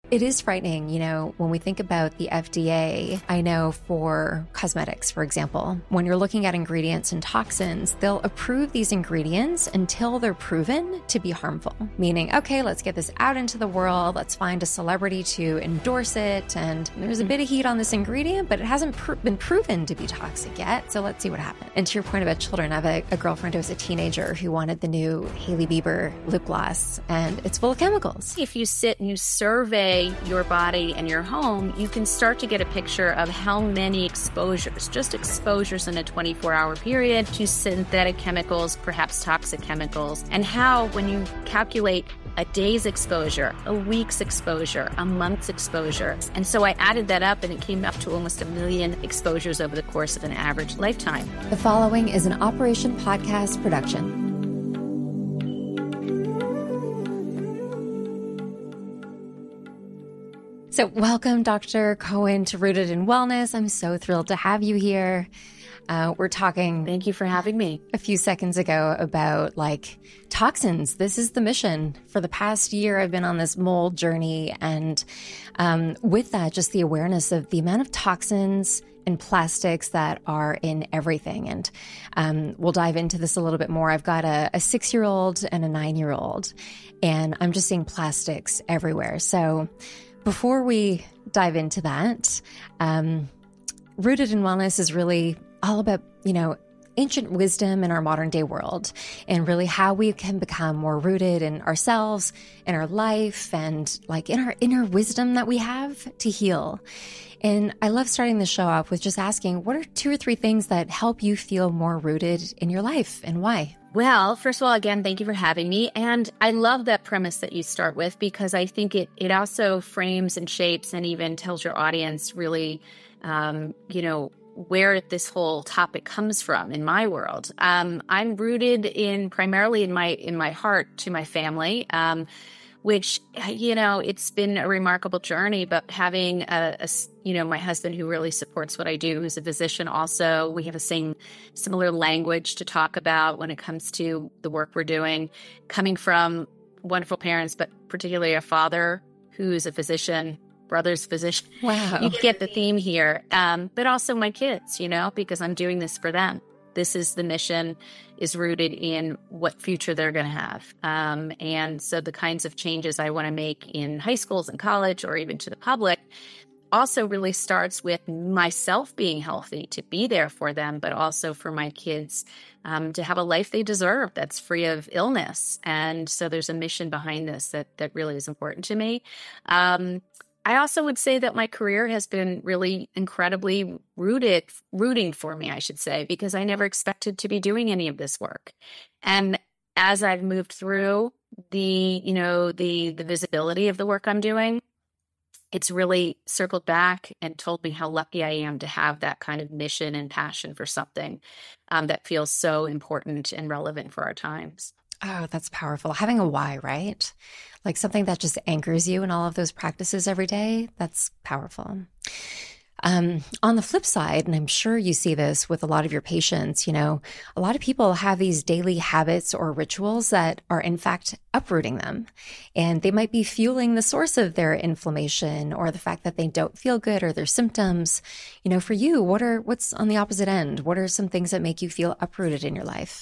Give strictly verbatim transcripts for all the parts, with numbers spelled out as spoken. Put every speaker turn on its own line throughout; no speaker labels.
It is frightening, you know, when we think about the F D A. I know for cosmetics, for example, when you're looking at ingredients and toxins, they'll approve these ingredients until they're proven to be harmful. Meaning, okay, let's get this out into the world. Let's find a celebrity to endorse it. And there's a bit of heat on this ingredient, but it hasn't pr- been proven to be toxic yet. So let's see what happens. And to your point about children, I have a, a girlfriend who was a teenager who wanted the new Hailey Bieber lip gloss, and it's full of chemicals.
If you sit and you survey your body and your home, you can start to get a picture of how many exposures, just exposures in a twenty-four hour period to synthetic chemicals, perhaps toxic chemicals, and how when you calculate a day's exposure, a week's exposure, a month's exposure. And so I added that up and it came up to almost a million exposures over the course of an average lifetime.
The following is an Operation Podcast production. So welcome, Doctor Cohen, to Rooted in Wellness. I'm so thrilled to have you here. Uh, we're talking.
Thank you for having me.
A few seconds ago about like toxins. This is the mission. For the past year, I've been on this mold journey. And um, with that, just the awareness of the amount of toxins and plastics that are in everything. And um, we'll dive into this a little bit more. I've got a, a six-year-old and a nine-year-old, and I'm just seeing plastics everywhere. So before we dive into that, um, Rooted in Wellness is really all about, you know, ancient wisdom in our modern day world and really how we can become more rooted in ourselves, in our life, and like in our inner wisdom that we have to heal. And I love starting the show off with just asking, what are two or three things that help you feel more rooted in your life and why?
Well, first of all, again, thank you for having me. And I love that premise that you start with, because I think it it also frames and shapes and even tells your audience really, um, you know, where this whole topic comes from in my world. Um, I'm rooted in primarily in my in my heart to my family, um, which, you know, it's been a remarkable journey, but having a, a, you know, my husband who really supports what I do, who's a physician also, we have the same similar language to talk about when it comes to the work we're doing, coming from wonderful parents, but particularly a father who's a physician, brother's physician.
Wow.
You get the theme here. Um, but also my kids, you know, because I'm doing this for them. This is the mission is rooted in what future they're going to have. Um, and so the kinds of changes I want to make in high schools and college or even to the public also really starts with myself being healthy, to be there for them, but also for my kids um, to have a life they deserve that's free of illness. And so there's a mission behind this that that really is important to me. Um, I also would say that my career has been really incredibly rooted, rooting for me, I should say, because I never expected to be doing any of this work. And as I've moved through the, you know, the the visibility of the work I'm doing, it's really circled back and told me how lucky I am to have that kind of mission and passion for something um, that feels so important and relevant for our times.
Oh, that's powerful. Having a why, right? Like something that just anchors you in all of those practices every day. That's powerful. Um, on the flip side, and I'm sure you see this with a lot of your patients, you know, a lot of people have these daily habits or rituals that are in fact uprooting them. And they might be fueling the source of their inflammation or the fact that they don't feel good or their symptoms. You know, for you, what are, what's on the opposite end? What are some things that make you feel uprooted in your life?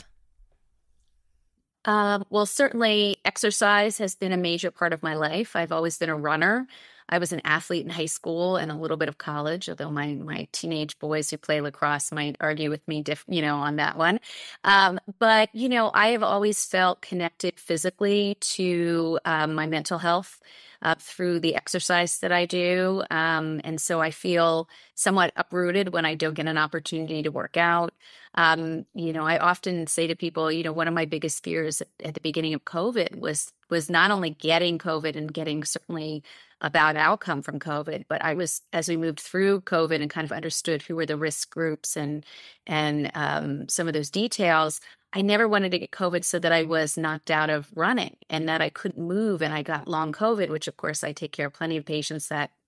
Uh, well, certainly exercise has been a major part of my life. I've always been a runner. I was an athlete in high school and a little bit of college, although my my teenage boys who play lacrosse might argue with me, diff, you know, on that one. Um, but, you know, I have always felt connected physically to um, my mental health uh, through the exercise that I do. Um, and so I feel somewhat uprooted when I don't get an opportunity to work out. Um, you know, I often say to people, you know, one of my biggest fears at, at the beginning of COVID was was not only getting COVID and getting certainly a bad outcome from COVID, but I was, as we moved through COVID and kind of understood who were the risk groups and and um, some of those details, I never wanted to get COVID so that I was knocked out of running and that I couldn't move and I got long COVID, which of course I take care of plenty of patients that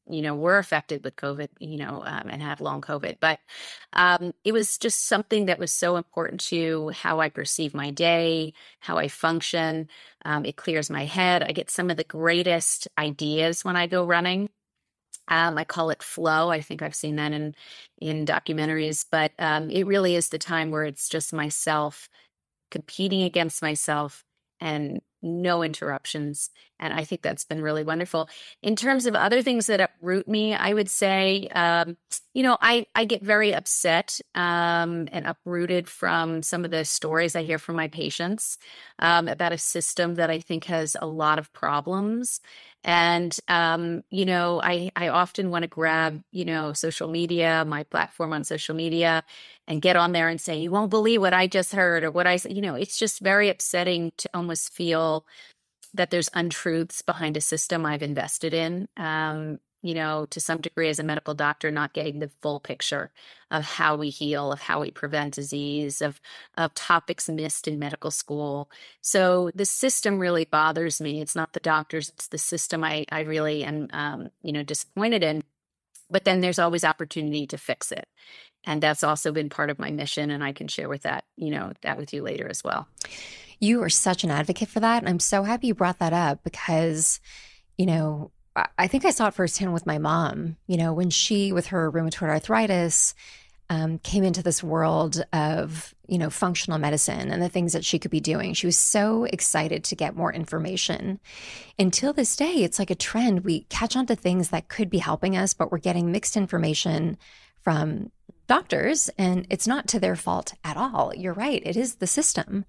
you know, were affected with COVID, you know, um, and had long COVID. But um, it was just something that was so important to how I perceive my day, how I function. Um, it clears my head. I get some of the greatest ideas when I go running. Um, I call it flow. I think I've seen that in in documentaries, but um, it really is the time where it's just myself competing against myself and no interruptions. And I think that's been really wonderful. In terms of other things that uproot me, I would say, um, you know, I, I get very upset um, and uprooted from some of the stories I hear from my patients um, about a system that I think has a lot of problems. And, um, you know, I, I often want to grab, you know, social media, my platform on social media, and get on there and say, you won't believe what I just heard or what I said. You know, it's just very upsetting to almost feel that there's untruths behind a system I've invested in. Um, you know, to some degree as a medical doctor, not getting the full picture of how we heal, of how we prevent disease, of, of topics missed in medical school. So the system really bothers me. It's not the doctors, it's the system I, I really am, um, you know, disappointed in. But then there's always opportunity to fix it. And that's also been part of my mission. And I can share with that, you know, that with you later as well.
You are such an advocate for that. And I'm so happy you brought that up because, you know, I think I saw it firsthand with my mom, you know, when she, with her rheumatoid arthritis, um, came into this world of, you know, functional medicine and the things that she could be doing. She was so excited to get more information. Until this day, it's like a trend. We catch on to things that could be helping us, but we're getting mixed information from doctors, and it's not to their fault at all. You're right. It is the system.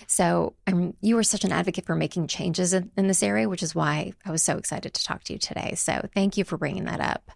So um, you are such an advocate for making changes in, in this area, which is why I was so excited to talk to you today. So thank you for bringing that up.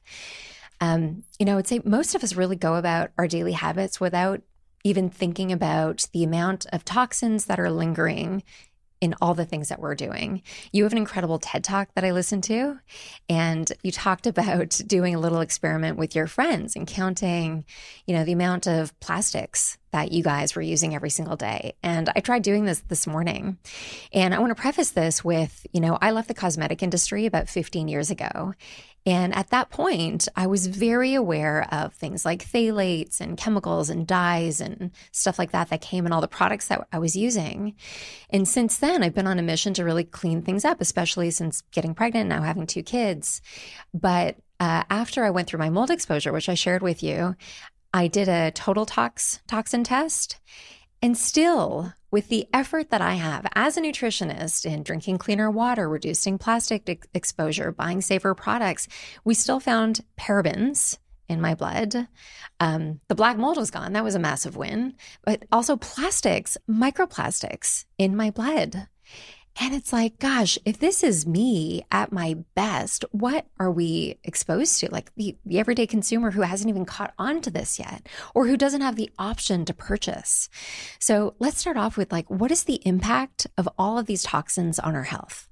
Um, you know, I would say most of us really go about our daily habits without even thinking about the amount of toxins that are lingering in all the things that we're doing. You have an incredible TED Talk that I listened to, and you talked about doing a little experiment with your friends and counting, you know, the amount of plastics that you guys were using every single day. And I tried doing this this morning. And I want to preface this with, you know, I left the cosmetic industry about fifteen years ago. And at that point, I was very aware of things like phthalates and chemicals and dyes and stuff like that that came in all the products that I was using. And since then, I've been on a mission to really clean things up, especially since getting pregnant, now having two kids. But uh, after I went through my mold exposure, which I shared with you, I did a total tox toxin test. And still, with the effort that I have as a nutritionist in drinking cleaner water, reducing plastic ex- exposure, buying safer products, we still found parabens in my blood. Um, the black mold was gone. That was a massive win. But also plastics, microplastics in my blood. And it's like, gosh, if this is me at my best, what are we exposed to? Like the, the everyday consumer who hasn't even caught on to this yet, or who doesn't have the option to purchase. So let's start off with like, what is the impact of all of these toxins on our health?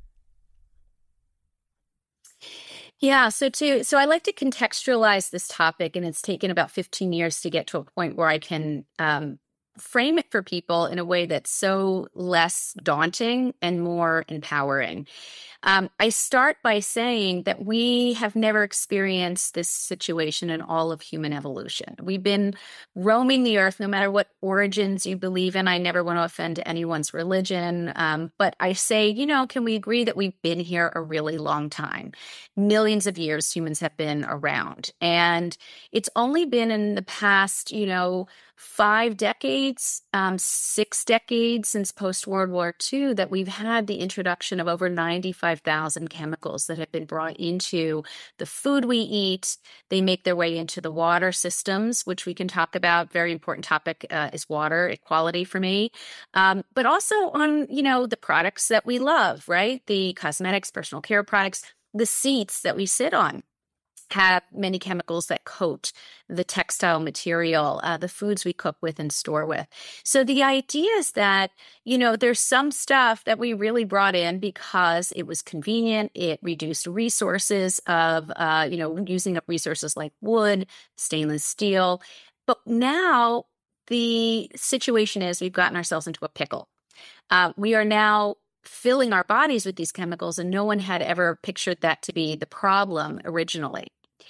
Yeah, so too, so I like to contextualize this topic, and it's taken about fifteen years to get to a point where I can um, frame it for people in a way that's so less daunting and more empowering. Um, I start by saying that we have never experienced this situation in all of human evolution. We've been roaming the earth, no matter what origins you believe in. I never want to offend anyone's religion, um, but I say, you know, can we agree that we've been here a really long time? Millions of years humans have been around. And it's only been in the past, you know, five decades, um, six decades since post-World War Two that we've had the introduction of over ninety-five thousand chemicals that have been brought into the food we eat. They make their way into the water systems, which we can talk about. Very important topic uh, is water equality for me. Um, but also on, you know, the products that we love, right? The cosmetics, personal care products, the seats that we sit on have many chemicals that coat the textile material, uh, the foods we cook with and store with. So the idea is that, you know, there's some stuff that we really brought in because it was convenient. It reduced resources of, uh, you know, using up resources like wood, stainless steel. But now the situation is we've gotten ourselves into a pickle. Uh, we are now filling our bodies with these chemicals, and no one had ever pictured that to be the problem originally.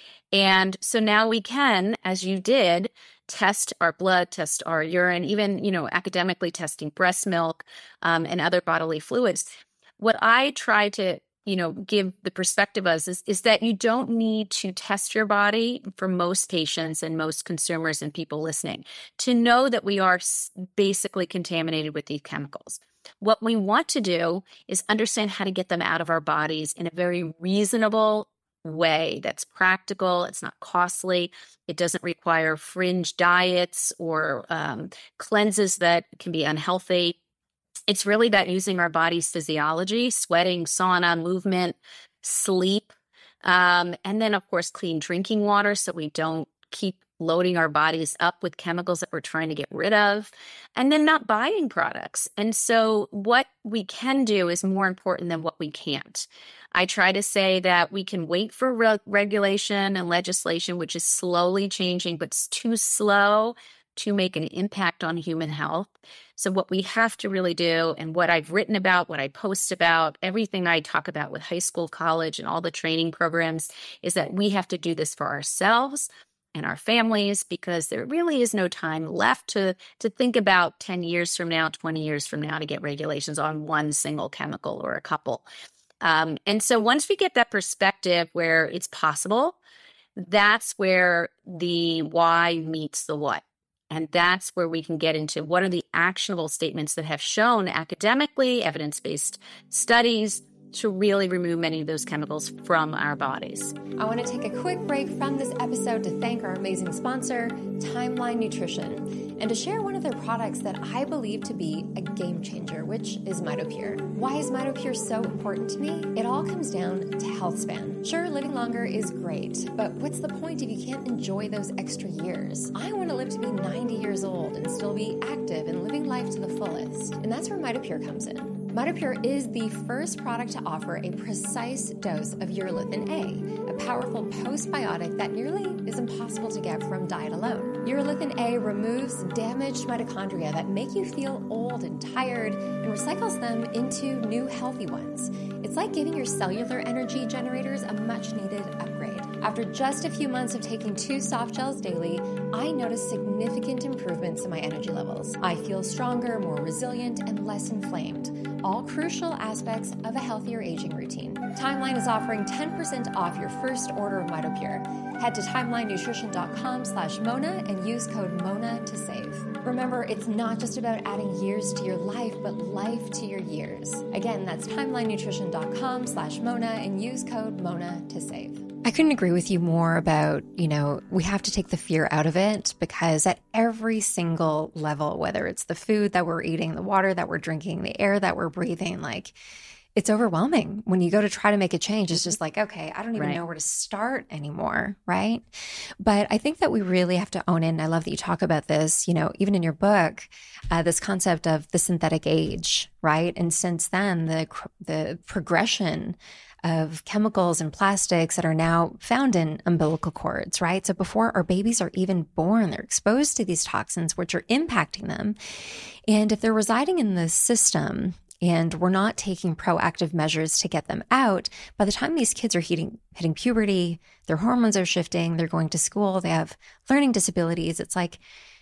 And so now we can, as you did, test our blood, test our urine, even, you know, academically testing breast milk um, and other bodily fluids. What I try to, you know, give the perspective of is, is that you don't need to test your body for most patients and most consumers and people listening to know that we are basically contaminated with these chemicals. What we want to do is understand how to get them out of our bodies in a very reasonable way that's practical. It's not costly. It doesn't require fringe diets or um, cleanses that can be unhealthy. It's really about using our body's physiology, sweating, sauna, movement, sleep, um, and then, of course, clean drinking water so we don't keep loading our bodies up with chemicals that we're trying to get rid of, and then not buying products. And so what we can do is more important than what we can't. I try to say that we can wait for re- regulation and legislation, which is slowly changing, but it's too slow to make an impact on human health. So what we have to really do, and what I've written about, what I post about, everything I talk about with high school, college, and all the training programs, is that we have to do this for ourselves and our families, because there really is no time left to, to think about ten years from now, twenty years from now, to get regulations on one single chemical or a couple. Um, and so once we get that perspective where it's possible, that's where the why meets the what. And that's where we can get into what are the actionable statements that have shown academically, evidence-based studies to really remove many of those chemicals from our bodies.
I want to take a quick break from this episode to thank our amazing sponsor, Timeline Nutrition, and to share one of their products that I believe to be a game changer, which is MitoPure. Why is MitoPure so important to me? It all comes down to health span. Sure, living longer is great, but what's the point if you can't enjoy those extra years? I want to live to be ninety years old and still be active and living life to the fullest. And that's where MitoPure comes in. MitoPure is the first product to offer a precise dose of urolithin A, a powerful postbiotic that nearly is impossible to get from diet alone. Urolithin A removes damaged mitochondria that make you feel old and tired and recycles them into new healthy ones. It's like giving your cellular energy generators a much-needed upgrade. After just a few months of taking two soft gels daily, I noticed significant improvements in my energy levels. I feel stronger, more resilient, and less inflamed. All crucial aspects of a healthier aging routine. Timeline is offering ten percent off your first order of MitoPure. Head to timelinenutrition.com slash Mona and use code Mona to save. Remember, it's not just about adding years to your life, but life to your years. Again, that's timelinenutrition.com slash Mona and use code Mona to save. I couldn't agree with you more about, you know, we have to take the fear out of it, because at every single level, whether it's the food that we're eating, the water that we're drinking, the air that we're breathing, like, it's overwhelming. When you go to try to make a change, it's just like, okay, I don't even right. know where to start anymore, right? But I think that we really have to own it, and I love that you talk about this, you know, even in your book, uh, this concept of the synthetic age, right? And since then, the the progression of chemicals and plastics that are now found in umbilical cords, right? So before our babies are even born, they're exposed to these toxins, which are impacting them. And if they're residing in the system and we're not taking proactive measures to get them out, by the time these kids are hitting, hitting puberty, their hormones are shifting, they're going to school, they have learning disabilities, it's like,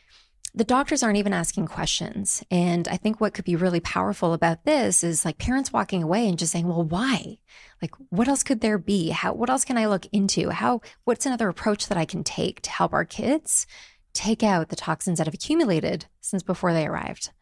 the doctors aren't even asking questions. And I think what could be really powerful about this is like parents walking away and just saying, well, why? Like, what else could there be? How, what else can I look into? How, what's another approach that I can take to help our kids take out the toxins that have accumulated since before they arrived?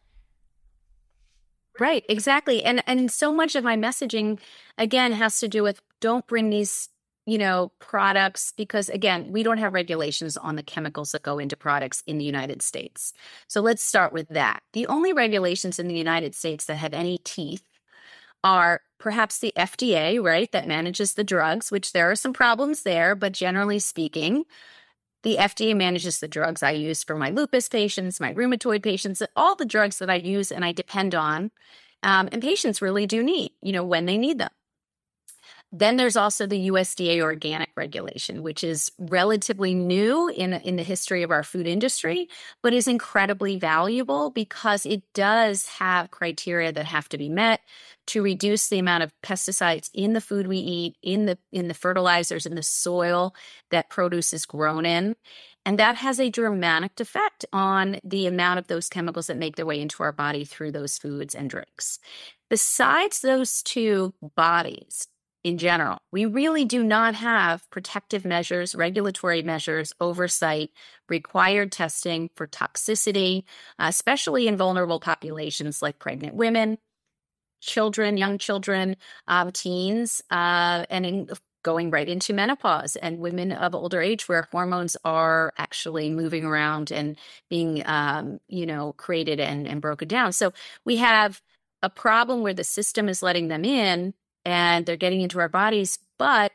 Right, exactly. And, and so much of my messaging, again, has to do with don't bring these you know, products, because again, we don't have regulations on the chemicals that go into products in the United States. So let's start with that. The only regulations in the United States that have any teeth are perhaps the F D A, right, that manages the drugs, which there are some problems there, but generally speaking, the F D A manages the drugs I use for my lupus patients, my rheumatoid patients, all the drugs that I use and I depend on, um, and patients really do need, you know, when they need them. Then there's also the U S D A organic regulation, which is relatively new in, in the history of our food industry, but is incredibly valuable because it does have criteria that have to be met to reduce the amount of pesticides in the food we eat, in the in the fertilizers, in the soil that produce is grown in. And that has a dramatic effect on the amount of those chemicals that make their way into our body through those foods and drinks. Besides those two bodies, in general, we really do not have protective measures, regulatory measures, oversight, required testing for toxicity, uh, especially in vulnerable populations like pregnant women, children, young children, um, teens, uh, and in, going right into menopause and women of older age where hormones are actually moving around and being, um, you know, created and, and broken down. So we have a problem where the system is letting them in and they're getting into our bodies, but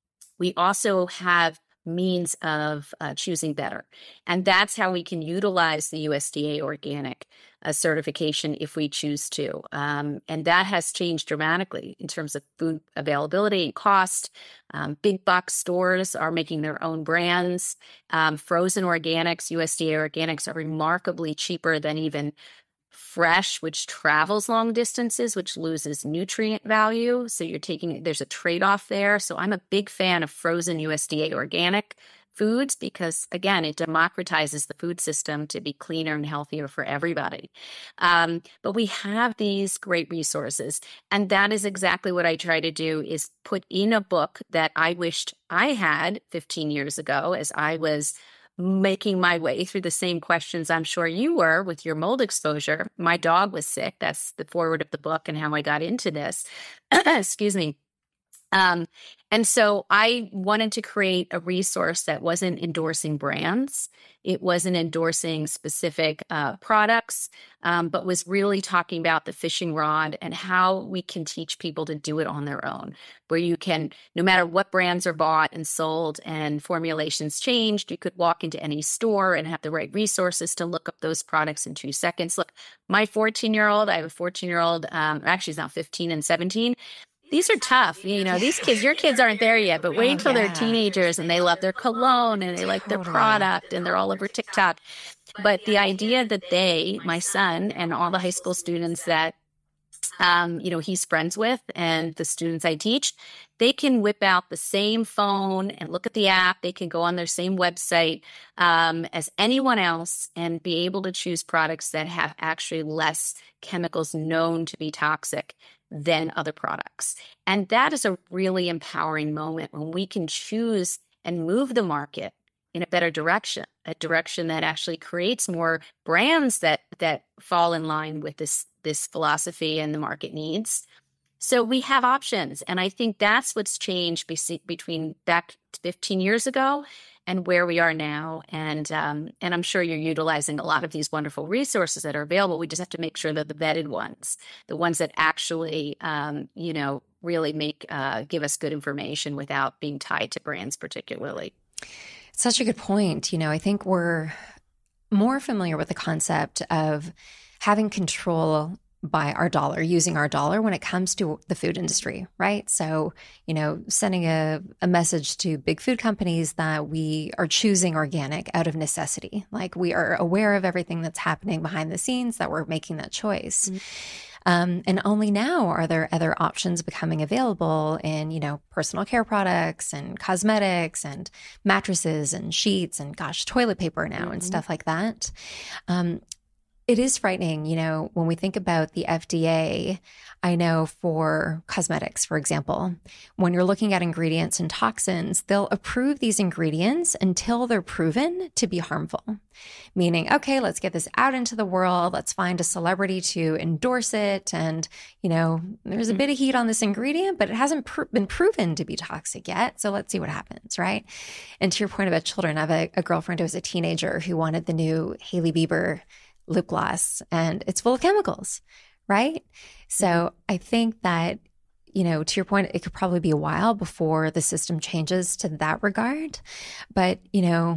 we also have means of uh, choosing better. And that's how we can utilize the U S D A organic uh, certification if we choose to. Um, and that has changed dramatically in terms of food availability and cost. Um, big box stores are making their own brands. Um, frozen organics, U S D A organics are remarkably cheaper than even fresh, which travels long distances, which loses nutrient value. So you're taking, there's a trade-off there. So I'm a big fan of frozen U S D A organic foods because, again, it democratizes the food system to be cleaner and healthier for everybody. Um, but we have these great resources. And that is exactly what I try to do is put in a book that I wished I had fifteen years ago as I was making my way through the same questions I'm sure you were with your mold exposure. My dog was sick. That's the forward of the book and how I got into this. Excuse me. Um, and so I wanted to create a resource that wasn't endorsing brands. It wasn't endorsing specific uh, products, um, but was really talking about the fishing rod and how we can teach people to do it on their own, where you can, no matter what brands are bought and sold and formulations changed, you could walk into any store and have the right resources to look up those products in two seconds. Look, my fourteen-year-old, I have a fourteen-year-old, um, actually he's now fifteen and seventeen. These are tough. You know, these kids, your kids aren't there yet, but wait until oh, yeah. they're teenagers and they love their cologne and they like totally. their product and they're all over TikTok. But the idea that they, my son and all the high school students that, um, you know, he's friends with and the students I teach, they can whip out the same phone and look at the app. They can go on their same website um, as anyone else and be able to choose products that have actually less chemicals known to be toxic than other products. And that is a really empowering moment when we can choose and move the market in a better direction, a direction that actually creates more brands that that fall in line with this, this philosophy and the market needs. So we have options. And I think that's what's changed be- between back fifteen years ago and where we are now. And um, and I'm sure you're utilizing a lot of these wonderful resources that are available. We just have to make sure that the vetted ones, the ones that actually, um, you know, really make uh, give us good information without being tied to brands particularly.
Such a good point. You know, I think we're more familiar with the concept of having control by our dollar, using our dollar when it comes to the food industry, right? So, you know, sending a, a message to big food companies that we are choosing organic out of necessity. Like we are aware of everything that's happening behind the scenes, that we're making that choice. Mm-hmm. Um, and only now are there other options becoming available in, you know, personal care products and cosmetics and mattresses and sheets and gosh, toilet paper now mm-hmm. and stuff like that. Um, It is frightening, you know, when we think about the F D A. I know for cosmetics, for example, when you're looking at ingredients and toxins, they'll approve these ingredients until they're proven to be harmful. Meaning, okay, let's get this out into the world. Let's find a celebrity to endorse it. And, you know, there's a bit of heat on this ingredient, but it hasn't pr- been proven to be toxic yet. So let's see what happens, right? And to your point about children, I have a, a girlfriend who was a teenager who wanted the new Hailey Bieber lip gloss, and it's full of chemicals, right? So I think that, you know, to your point, it could probably be a while before the system changes to that regard. But, you know,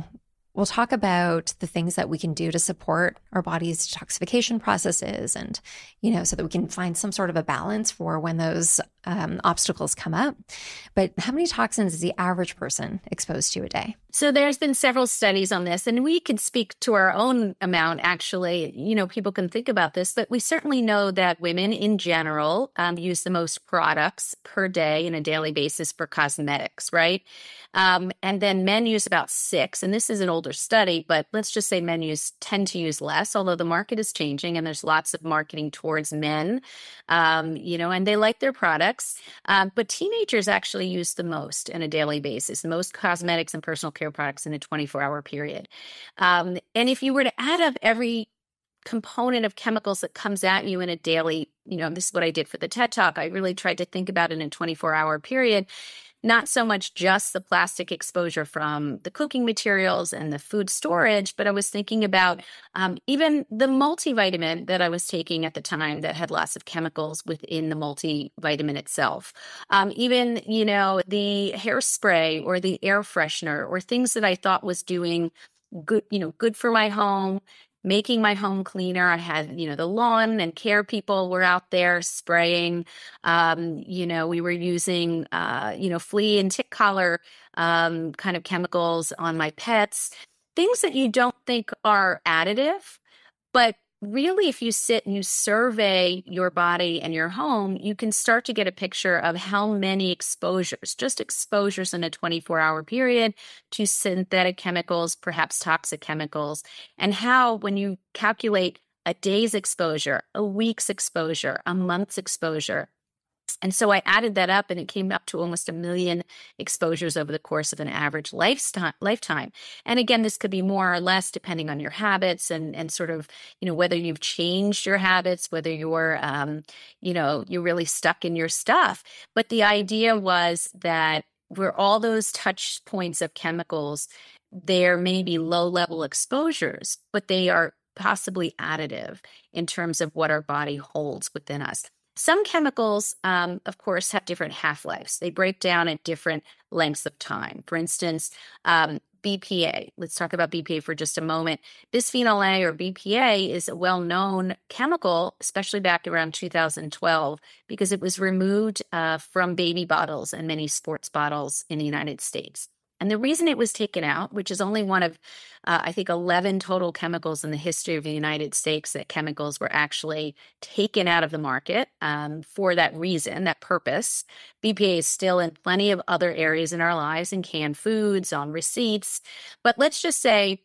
we'll talk about the things that we can do to support our body's detoxification processes and, you know, so that we can find some sort of a balance for when those um, obstacles come up. But how many toxins is the average person exposed to a day?
So there's been several studies on this, and we could speak to our own amount, actually. You know, people can think about this, but we certainly know that women in general um, use the most products per day on a daily basis for cosmetics, right? Um, and then men use about six, and this is an older study, but let's just say men use tend to use less, although the market is changing and there's lots of marketing towards men, um, you know, and they like their products. Um, but teenagers actually use the most on a daily basis, the most cosmetics and personal care products in a twenty-four hour period. Um, and if you were to add up every component of chemicals that comes at you in a daily, you know, this is what I did for the TED Talk. I really tried to think about it in a twenty-four hour period. Not so much just the plastic exposure from the cooking materials and the food storage, but I was thinking about um, even the multivitamin that I was taking at the time that had lots of chemicals within the multivitamin itself. Um, even, you know, the hairspray or the air freshener or things that I thought was doing good, you know, good for my home, making my home cleaner. I had, you know, the lawn and care people were out there spraying. Um, you know, we were using, uh, you know, flea and tick collar um, kind of chemicals on my pets, things that you don't think are additive, but really, if you sit and you survey your body and your home, you can start to get a picture of how many exposures, just exposures in a twenty-four hour period to synthetic chemicals, perhaps toxic chemicals, and how when you calculate a day's exposure, a week's exposure, a month's exposure. And so I added that up and it came up to almost a million exposures over the course of an average lifetime. And again, this could be more or less depending on your habits and, and sort of, you know, whether you've changed your habits, whether you're, um, you know, you're really stuck in your stuff. But the idea was that where all those touch points of chemicals, there may be low level exposures, but they are possibly additive in terms of what our body holds within us. Some chemicals, um, of course, have different half-lives. They break down at different lengths of time. For instance, um, B P A. Let's talk about B P A for just a moment. Bisphenol A or B P A is a well-known chemical, especially back around two thousand twelve, because it was removed uh, from baby bottles and many sports bottles in the United States. And the reason it was taken out, which is only one of, uh, I think, eleven total chemicals in the history of the United States that chemicals were actually taken out of the market um, for that reason, that purpose. B P A is still in plenty of other areas in our lives, in canned foods, on receipts. But let's just say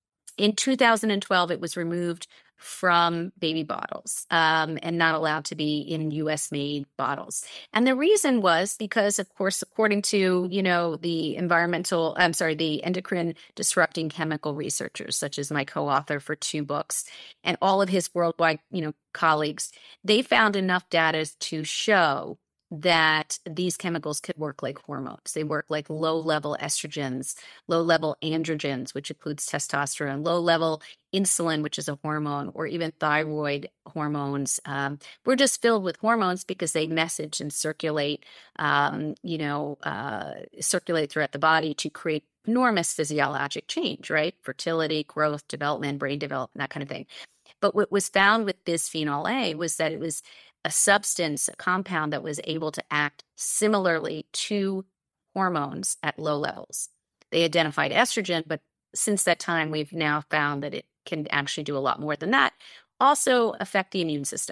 in two thousand twelve, it was removed from baby bottles um, and not allowed to be in U S made bottles. And the reason was because, of course, according to, you know, the environmental, I'm sorry, the endocrine disrupting chemical researchers, such as my co-author for two books and all of his worldwide, you know, colleagues, they found enough data to show that these chemicals could work like hormones. They work like low-level estrogens, low-level androgens, which includes testosterone, low-level insulin, which is a hormone, or even thyroid hormones. Um, we're just filled with hormones because they message and circulate, um, you know, uh, circulate throughout the body to create enormous physiologic change, right? Fertility, growth, development, brain development, that kind of thing. But what was found with bisphenol A was that it was a substance, a compound that was able to act similarly to hormones at low levels. They identified estrogen, but since that time, we've now found that it can actually do a lot more than that, also affect the immune system.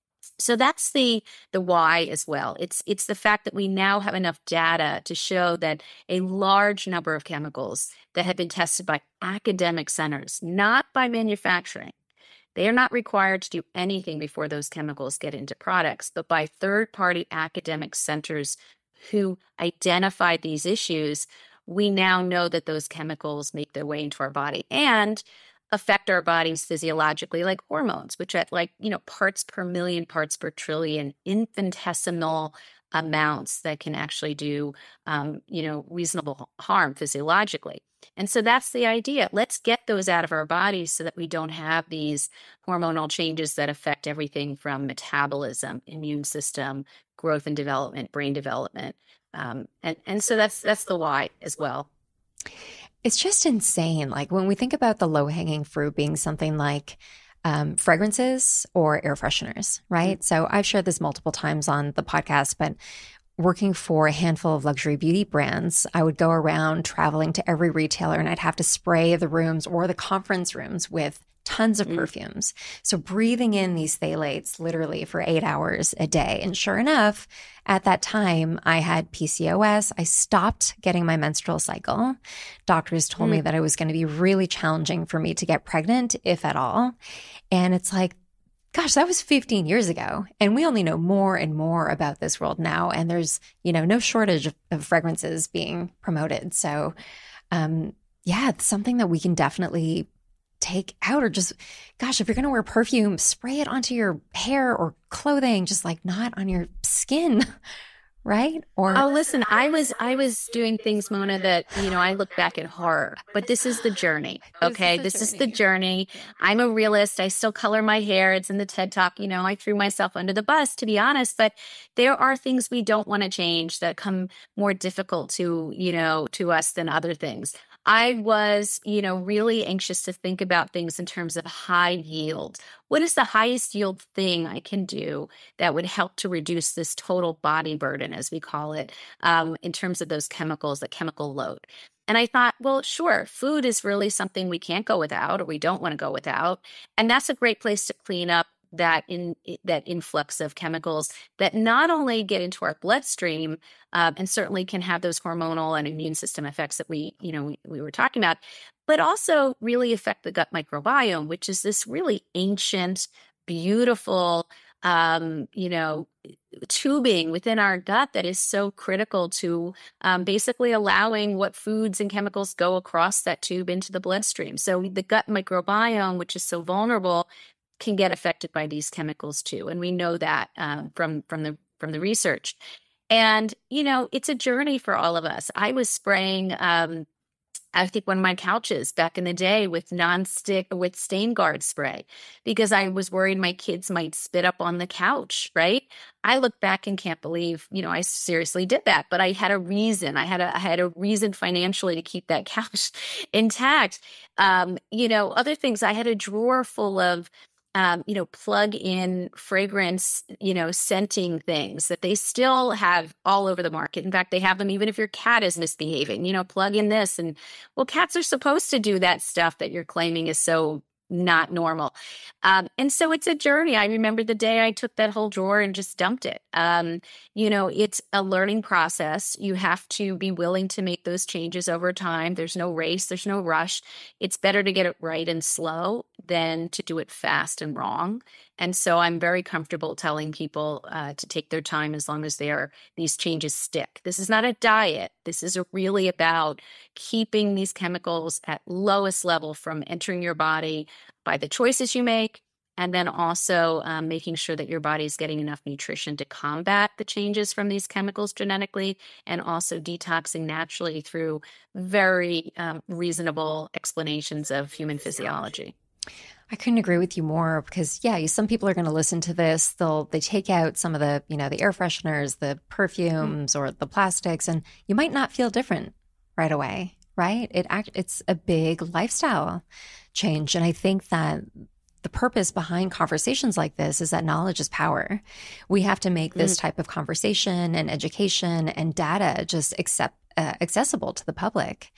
So that's the the why as well. It's it's the fact that we now have enough data to show that a large number of chemicals that have been tested by academic centers, not by manufacturing, they are not required to do anything before those chemicals get into products, but by third-party academic centers who identified these issues, we now know that those chemicals make their way into our body and affect our bodies physiologically like hormones, which at like, you know, parts per million, parts per trillion, infinitesimal amounts that can actually do, um, you know, reasonable harm physiologically. And so that's the idea. Let's get those out of our bodies so that we don't have these hormonal changes that affect everything from metabolism, immune system, growth and development, brain development. Um, and, and so that's that's the why as well.
It's just insane. Like when we think about the low hanging fruit being something like um, fragrances or air fresheners, right? Mm-hmm. So I've shared this multiple times on the podcast, but working for a handful of luxury beauty brands, I would go around traveling to every retailer and I'd have to spray the rooms or the conference rooms with tons of perfumes. So breathing in these phthalates literally for eight hours a day. And sure enough, at that time, I had P C O S. I stopped getting my menstrual cycle. Doctors told mm. me that it was going to be really challenging for me to get pregnant, if at all. And it's like, gosh, that was fifteen years ago. And we only know more and more about this world now. And there's, you know, no shortage of, of fragrances being promoted. So, um, yeah, it's something that we can definitely take out, or just, gosh, if you're going to wear perfume, spray it onto your hair or clothing, just like not on your skin. Right? Or
oh, listen, I was I was doing things, Mona, that, you know, I look back at horror, but this is the journey. Okay, this is the journey. I'm a realist. I still color my hair. It's in the TED Talk. You know, I threw myself under the bus, to be honest. But there are things we don't want to change that come more difficult to, you know, to us than other things. I was, you know, really anxious to think about things in terms of high yield. What is the highest yield thing I can do that would help to reduce this total body burden, as we call it, um, in terms of those chemicals, the chemical load? And I thought, well, sure, food is really something we can't go without, or we don't want to go without. And that's a great place to clean up that in that influx of chemicals that not only get into our bloodstream uh, and certainly can have those hormonal and immune system effects that we, you know, we, we were talking about, but also really affect the gut microbiome, which is this really ancient, beautiful, um, you know, tubing within our gut that is so critical to um, basically allowing what foods and chemicals go across that tube into the bloodstream. So the gut microbiome, which is so vulnerable, can get affected by these chemicals too, and we know that uh, from from the from the research. And you know, it's a journey for all of us. I was spraying, um, I think, one of my couches back in the day with non-stick with stain guard spray because I was worried my kids might spit up on the couch. Right? I look back and can't believe, you know, I seriously did that, but I had a reason. I had a I had a reason financially to keep that couch intact. Um, you know, other things. I had a drawer full of Um, you know, plug in fragrance, you know, scenting things that they still have all over the market. In fact, they have them even if your cat is misbehaving, you know, plug in this. And well, cats are supposed to do that stuff that you're claiming is so not normal. Um, and so it's a journey. I remember the day I took that whole drawer and just dumped it. Um, you know, it's a learning process. You have to be willing to make those changes over time. There's no race. There's no rush. It's better to get it right and slow than to do it fast and wrong. And so I'm very comfortable telling people uh, to take their time as long as they are, these changes stick. This is not a diet. This is really about keeping these chemicals at lowest level from entering your body by the choices you make, and then also um, making sure that your body is getting enough nutrition to combat the changes from these chemicals genetically, and also detoxing naturally through very um, reasonable explanations of human physiology.
I couldn't agree with you more because, yeah, some people are going to listen to this. They'll they take out some of the, you know, the air fresheners, the perfumes, or the plastics, and you might not feel different right away, right? It act it's a big lifestyle change, and I think that the purpose behind conversations like this is that knowledge is power. We have to make this type of conversation and education and data just accept, uh, accessible to the public.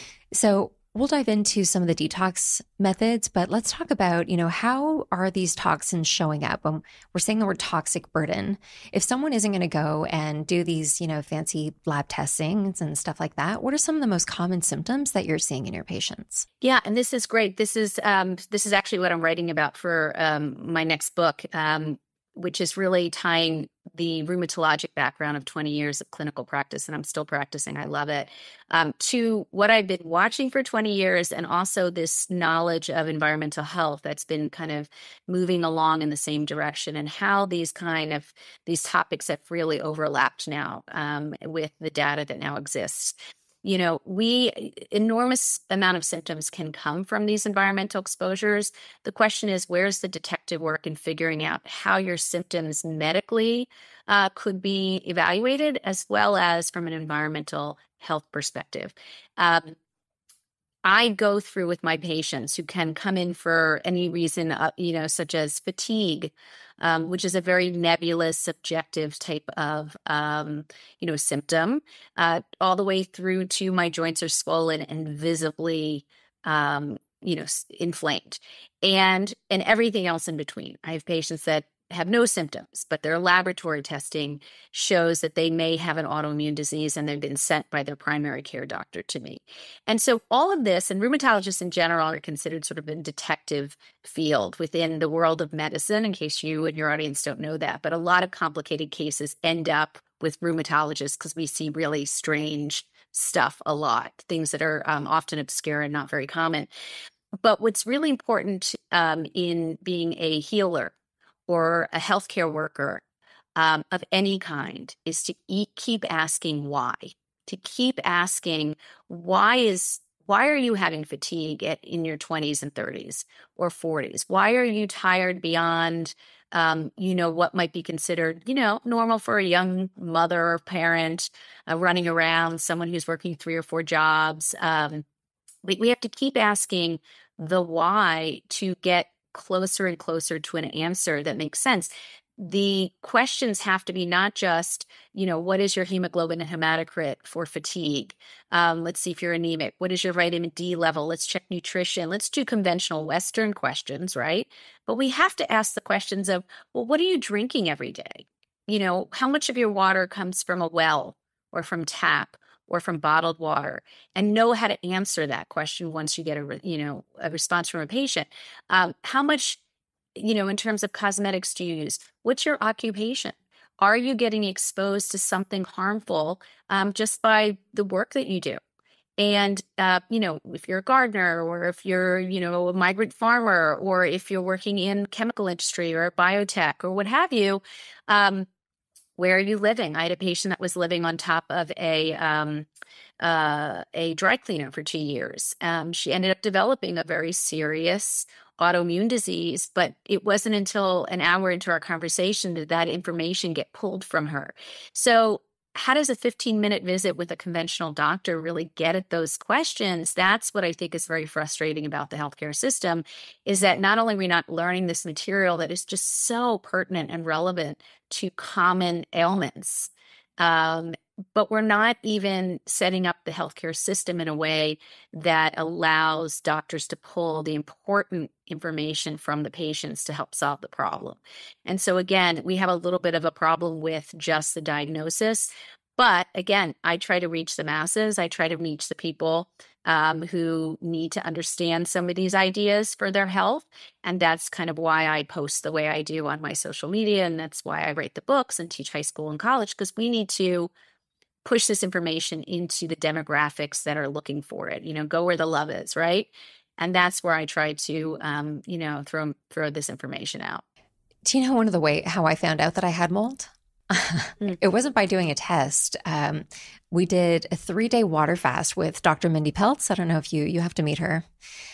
So we'll dive into some of the detox methods, but let's talk about, you know, how are these toxins showing up? When we're saying the word toxic burden, if someone isn't going to go and do these, you know, fancy lab testings and stuff like that, what are some of the most common symptoms that you're seeing in your patients?
Yeah, and this is great. This is um, this is actually what I'm writing about for um, my next book, um, which is really tying the rheumatologic background of twenty years of clinical practice, and I'm still practicing, I love it, um, to what I've been watching for twenty years, and also this knowledge of environmental health that's been kind of moving along in the same direction, and how these kind of, these topics have really overlapped now um, with the data that now exists. You know, we, enormous amount of symptoms can come from these environmental exposures. The question is, where's the detective work in figuring out how your symptoms medically uh, could be evaluated, as well as from an environmental health perspective? Um, I go through with my patients who can come in for any reason, uh, you know, such as fatigue, um, which is a very nebulous, subjective type of, um, you know, symptom, uh, all the way through to my joints are swollen and visibly, um, you know, s- inflamed, and and everything else in between. I have patients that have no symptoms, but their laboratory testing shows that they may have an autoimmune disease, and they've been sent by their primary care doctor to me. And so all of this, and rheumatologists in general are considered sort of a detective field within the world of medicine, in case you and your audience don't know that. But a lot of complicated cases end up with rheumatologists because we see really strange stuff a lot, things that are um, often obscure and not very common. But what's really important um, in being a healer or a healthcare worker um, of any kind is to eat, keep asking why, to keep asking why is why are you having fatigue at, in your twenties and thirties or forties? Why are you tired beyond, um, you know, what might be considered, you know, normal for a young mother or parent uh, running around, someone who's working three or four jobs? Um, we, we have to keep asking the why to get closer and closer to an answer that makes sense. The questions have to be not just, you know, what is your hemoglobin and hematocrit for fatigue? Um, let's see if you're anemic. What is your vitamin D level? Let's check nutrition. Let's do conventional Western questions, right? But we have to ask the questions of, well, what are you drinking every day? You know, how much of your water comes from a well or from tap or from bottled water? And know how to answer that question once you get a, re- you know, a response from a patient. Um, how much, you know, in terms of cosmetics do you use? What's your occupation? Are you getting exposed to something harmful um, just by the work that you do? And, uh, you know, if you're a gardener or if you're, you know, a migrant farmer or if you're working in chemical industry or biotech or what have you, um, where are you living? I had a patient that was living on top of a um, uh, a dry cleaner for two years. Um, she ended up developing a very serious autoimmune disease, but it wasn't until an hour into our conversation did that information get pulled from her. So how does a fifteen minute visit with a conventional doctor really get at those questions? That's what I think is very frustrating about the healthcare system, is that not only are we not learning this material that is just so pertinent and relevant to common ailments, um, but we're not even setting up the healthcare system in a way that allows doctors to pull the important information from the patients to help solve the problem. And so, again, we have a little bit of a problem with just the diagnosis. But again, I try to reach the masses. I try to reach the people um, who need to understand some of these ideas for their health. And that's kind of why I post the way I do on my social media. And that's why I write the books and teach high school and college, because we need to push this information into the demographics that are looking for it, you know, go where the love is, right? And that's where I try to, um, you know, throw, throw this information out.
Do you know one of the way how I found out that I had mold?
Mm.
It wasn't by doing a test. Um, we did a three day water fast with Doctor Mindy Peltz. I don't know if you you have to meet her.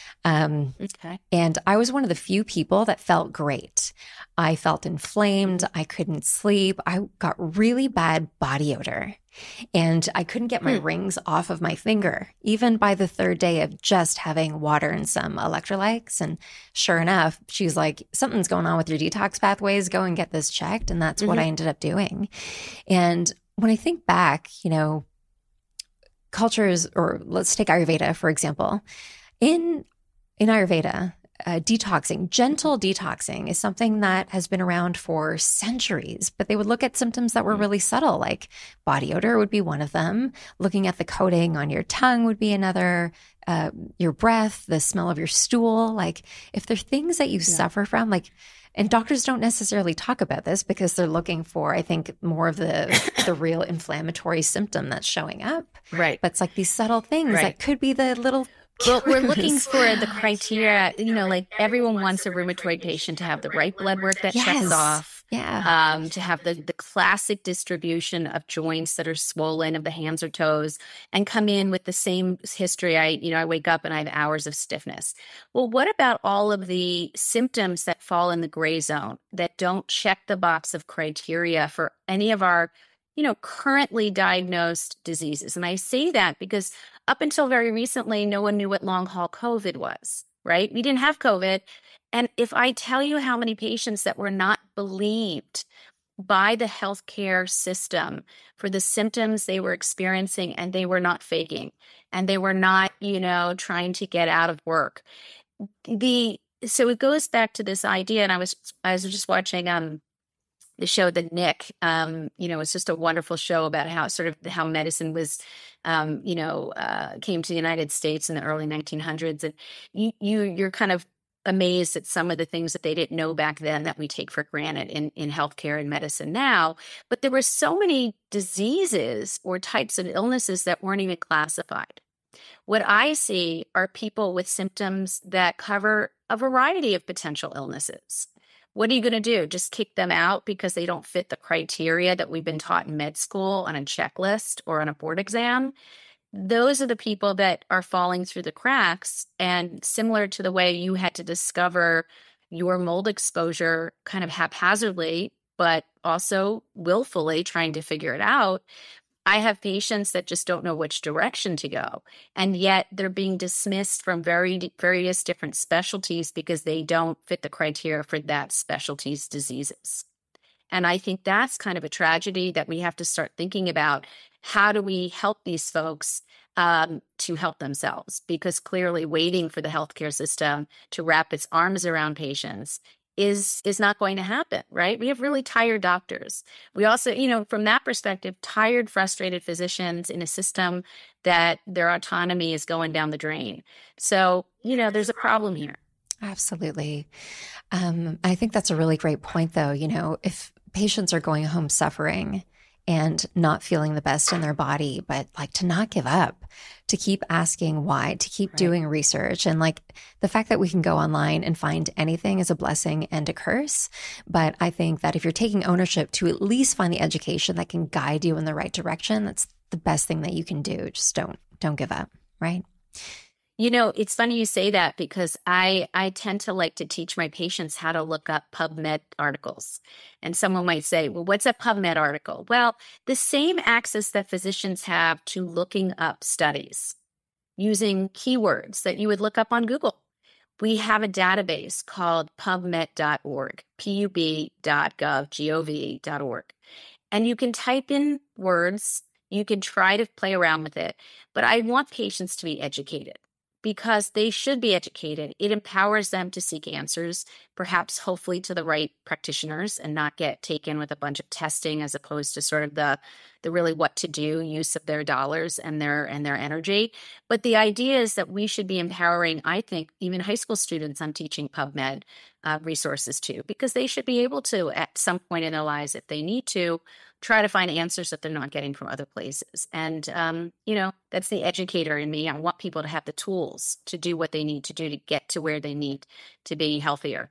Um,
Okay.
And I was one of the few people that felt great. I felt inflamed. I couldn't sleep. I got really bad body odor and I couldn't get my
Hmm.
rings off of my finger, even by the third day of just having water and some electrolytes. And sure enough, she's like, something's going on with your detox pathways. Go and get this checked. And that's what
Mhm.
I ended up doing. And when I think back, you know, cultures, or let's take Ayurveda, for example. In in Ayurveda, uh, detoxing, gentle detoxing is something that has been around for centuries, but they would look at symptoms that were really subtle, like body odor would be one of them. Looking at the coating on your tongue would be another, uh, your breath, the smell of your stool. Like if there are things that you
Yeah.
suffer from, like, and doctors don't necessarily talk about this because they're looking for, I think, more of the, the real inflammatory symptom that's showing up.
Right.
But it's like these subtle things
Right.
that could be the little
Well, we're looking
cures.
for the criteria, you know, like everyone wants a rheumatoid patient to have the right blood work that
Yes.
checks off,
Yeah.
um, to have the, the classic distribution of joints that are swollen of the hands or toes and come in with the same history. I, you know, I wake up and I have hours of stiffness. Well, what about all of the symptoms that fall in the gray zone that don't check the box of criteria for any of our you know, currently diagnosed diseases. And I say that because up until very recently, no one knew what long haul COVID was, right? We didn't have COVID. And if I tell you how many patients that were not believed by the healthcare system for the symptoms they were experiencing, and they were not faking, and they were not, you know, trying to get out of work. The so it goes back to this idea, and I was I was just watching um the show The Nick. Um, you know, it's just a wonderful show about how sort of how medicine was, um, you know, uh, came to the United States in the early nineteen hundreds, and you you you're kind of amazed at some of the things that they didn't know back then that we take for granted in, in healthcare and medicine now. But there were so many diseases or types of illnesses that weren't even classified. What I see are people with symptoms that cover a variety of potential illnesses. What are you going to do? Just kick them out because they don't fit the criteria that we've been taught in med school on a checklist or on a board exam? Those are the people that are falling through the cracks. And similar to the way you had to discover your mold exposure kind of haphazardly, but also willfully trying to figure it out, I have patients that just don't know which direction to go. And yet they're being dismissed from very various different specialties because they don't fit the criteria for that specialty's diseases. And I think that's kind of a tragedy that we have to start thinking about. How do we help these folks um, to help themselves? Because clearly waiting for the healthcare system to wrap its arms around patients is is not going to happen, right? We have really tired doctors. We also, you know, from that perspective, tired, frustrated physicians in a system that their autonomy is going down the drain. So, you know, there's a problem here.
Absolutely. Um, I think that's a really great point, though. You know, if patients are going home suffering and not feeling the best in their body, but like to not give up, to keep asking why, to keep right. doing research. And like the fact that we can go online and find anything is a blessing and a curse. But I think that if you're taking ownership to at least find the education that can guide you in the right direction, that's the best thing that you can do. Just don't, don't give up. Right.
You know, it's funny you say that because I, I tend to like to teach my patients how to look up PubMed articles. And someone might say, well, what's a PubMed article? Well, the same access that physicians have to looking up studies using keywords that you would look up on Google. We have a database called pubmed dot org, P U B dot gov, G O V dot org. And you can type in words, you can try to play around with it, but I want patients to be educated. Because they should be educated. It empowers them to seek answers, perhaps hopefully to the right practitioners and not get taken with a bunch of testing as opposed to sort of the the really what to do use of their dollars and their and their energy. But the idea is that we should be empowering, I think, even high school students on teaching PubMed uh, resources too, because they should be able to, at some point in their lives, if they need to, try to find answers that they're not getting from other places. And, um, you know, that's the educator in me. I want people to have the tools to do what they need to do to get to where they need to be healthier.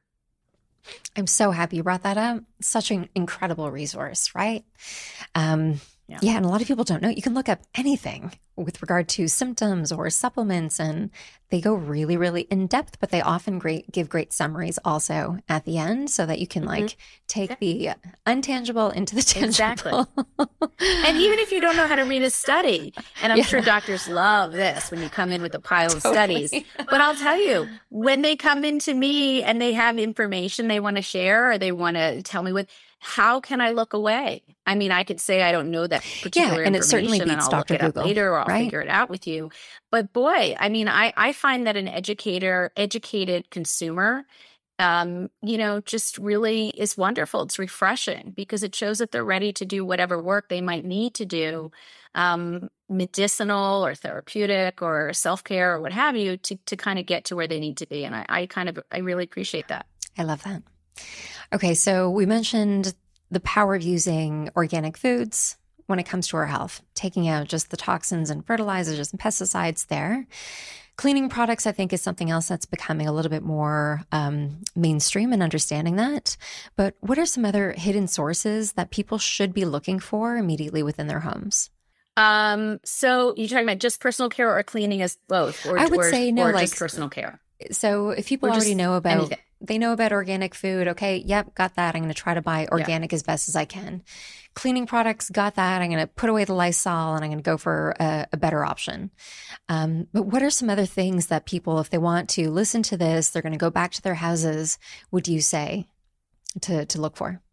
I'm so happy you brought that up. Such an incredible resource, right? Um, yeah. yeah, and a lot of people don't know. You can look up anything with regard to symptoms or supplements, and they go really, really in depth, but they often great, give great summaries also at the end so that you can like mm-hmm. take the untangible into the tangible.
Exactly. And even if you don't know how to read a study, and I'm yeah. sure doctors love this when you come in with a pile of totally. studies, but I'll tell you, when they come into me and they have information they want to share or they want to tell me what, how can I look away? I mean, I could say I don't know that particular
yeah, and it certainly
information
beats
and I'll
Doctor
look it
Google,
up later or I'll
right?
figure it out with you. But boy, I mean, I, I find that an educator, educated consumer, um, you know, just really is wonderful. It's refreshing because it shows that they're ready to do whatever work they might need to do, um, medicinal or therapeutic or self-care or what have you, to, to kind of get to where they need to be. And I, I kind of, I really appreciate that.
I love that. Okay, so we mentioned the power of using organic foods when it comes to our health, taking out just the toxins and fertilizers and pesticides there. Cleaning products, I think, is something else that's becoming a little bit more um, mainstream in understanding that. But what are some other hidden sources that people should be looking for immediately within their homes?
Um, so you're talking about just personal care or cleaning as both? Or,
I would
or,
say no,
or
like
just personal care.
So if people already know about anything. they know about organic food. Okay, yep, got that. I'm going to try to buy organic yeah. as best as I can. Cleaning products, got that. I'm going to put away the Lysol and I'm going to go for a, a better option. Um, but what are some other things that people, if they want to listen to this, they're going to go back to their houses, would you say to, to look for?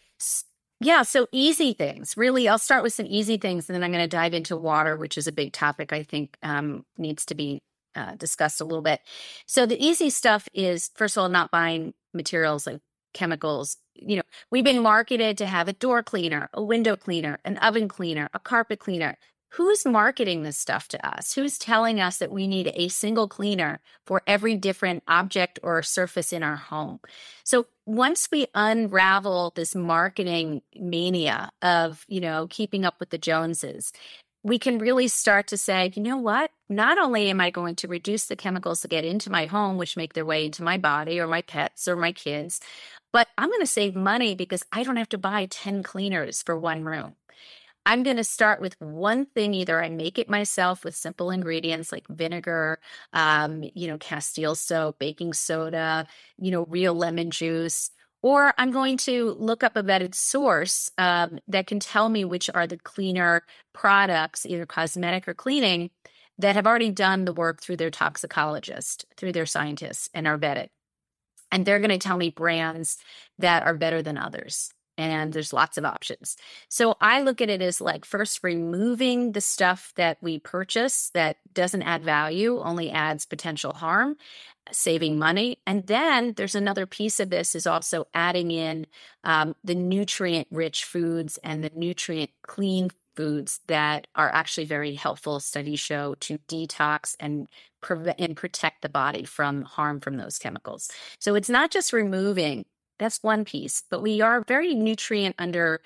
Yeah, so easy things. Really, I'll start with some easy things, and then I'm going to dive into water, which is a big topic I think um, needs to be uh, discussed a little bit. So the easy stuff is, first of all, not buying materials like chemicals. You know, we've been marketed to have a door cleaner, a window cleaner, an oven cleaner, a carpet cleaner. Who's marketing this stuff to us? Who's telling us that we need a single cleaner for every different object or surface in our home? So once we unravel this marketing mania of, you know, keeping up with the Joneses, we can really start to say, you know what? Not only am I going to reduce the chemicals that get into my home, which make their way into my body or my pets or my kids, but I'm going to save money because I don't have to buy ten cleaners for one room. I'm going to start with one thing. Either I make it myself with simple ingredients like vinegar, um, you know, Castile soap, baking soda, you know, real lemon juice, or I'm going to look up a vetted source um, that can tell me which are the cleaner products, either cosmetic or cleaning, that have already done the work through their toxicologist, through their scientists, and are vetted. And they're going to tell me brands that are better than others. And there's lots of options. So I look at it as like first removing the stuff that we purchase that doesn't add value, only adds potential harm, saving money. And then there's another piece of this is also adding in um, the nutrient-rich foods and the nutrient-clean foods that are actually very helpful, studies show, to detox and prevent and protect the body from harm from those chemicals. So it's not just removing. That's one piece, but we are very nutrient under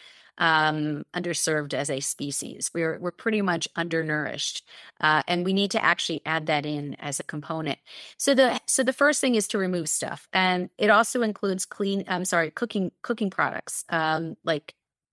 um, underserved as a species. We're we're pretty much undernourished, uh, and we need to actually add that in as a component. So the so the first thing is to remove stuff, and it also includes clean. I'm sorry, cooking cooking products um, like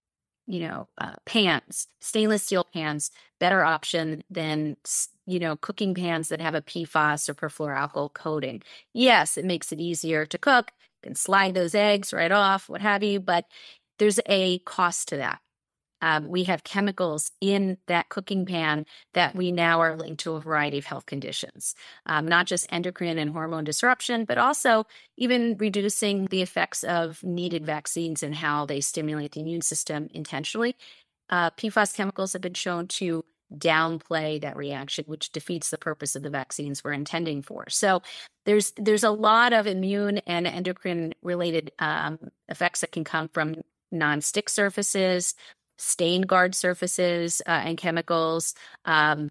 you know uh, pans, stainless steel pans, better option than you know cooking pans that have a P FAS or perfluoroalkyl coating. Yes, it makes it easier to cook. Can slide those eggs right off, what have you, but there's a cost to that. Um, we have chemicals in that cooking pan that we now are linked to a variety of health conditions, um, not just endocrine and hormone disruption, but also even reducing the effects of needed vaccines and how they stimulate the immune system intentionally. Uh, P FAS chemicals have been shown to downplay that reaction, which defeats the purpose of the vaccines we're intending for. So there's there's a lot of immune and endocrine related um, effects that can come from non-stick surfaces, stain guard surfaces uh, and chemicals. Um,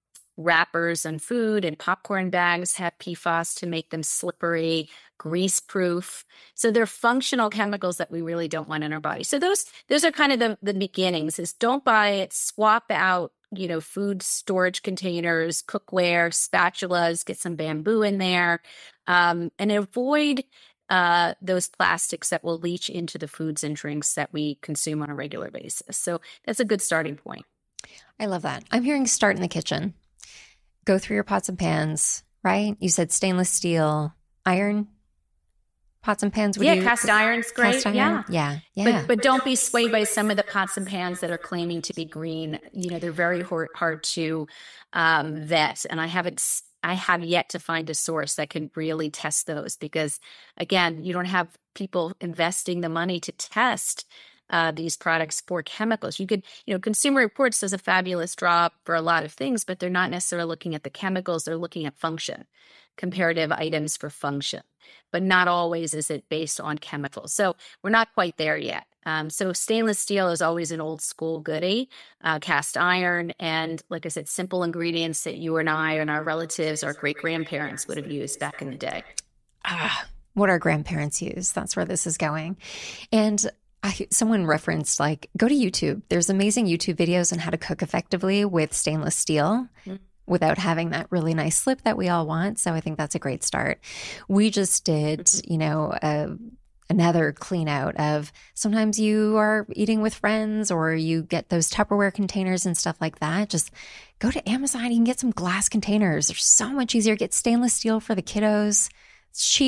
wrappers and food and popcorn bags have P FAS to make them slippery, grease proof. So they're functional chemicals that we really don't want in our body. So those those are kind of the, the beginnings is don't buy it, swap out you know, food storage containers, cookware, spatulas, get some bamboo in there, um, and avoid uh, those plastics that will leach into the foods and drinks that we consume on a regular basis. So that's a good starting point.
I love that. I'm hearing start in the kitchen. Go through your pots and pans, right? You said stainless steel, iron pots and pans. Would
yeah,
you,
cast iron's great.
Cast iron?
Yeah,
yeah, yeah.
But but don't be swayed by some of the pots and pans that are claiming to be green. You know, they're very hard, hard to um, vet, and I haven't. I have yet to find a source that can really test those because, again, you don't have people investing the money to test uh, these products for chemicals. You could, you know, Consumer Reports does a fabulous job for a lot of things, but they're not necessarily looking at the chemicals. They're looking at function, comparative items for function, but not always is it based on chemicals. So we're not quite there yet. Um, so stainless steel is always an old school goodie, uh, cast iron, and like I said, simple ingredients that you and I and our relatives, our great-grandparents would have used back in the day.
Ah, what our grandparents used. That's where this is going. And I, someone referenced, like, go to YouTube. There's amazing YouTube videos on how to cook effectively with stainless steel mm-hmm. without having that really nice slip that we all want. So I think that's a great start. We just did, mm-hmm. you know, a another clean out of sometimes you are eating with friends or you get those Tupperware containers and stuff like that. Just go to Amazon. You can get some glass containers. They're so much easier. Get stainless steel for the kiddos. It's cheap.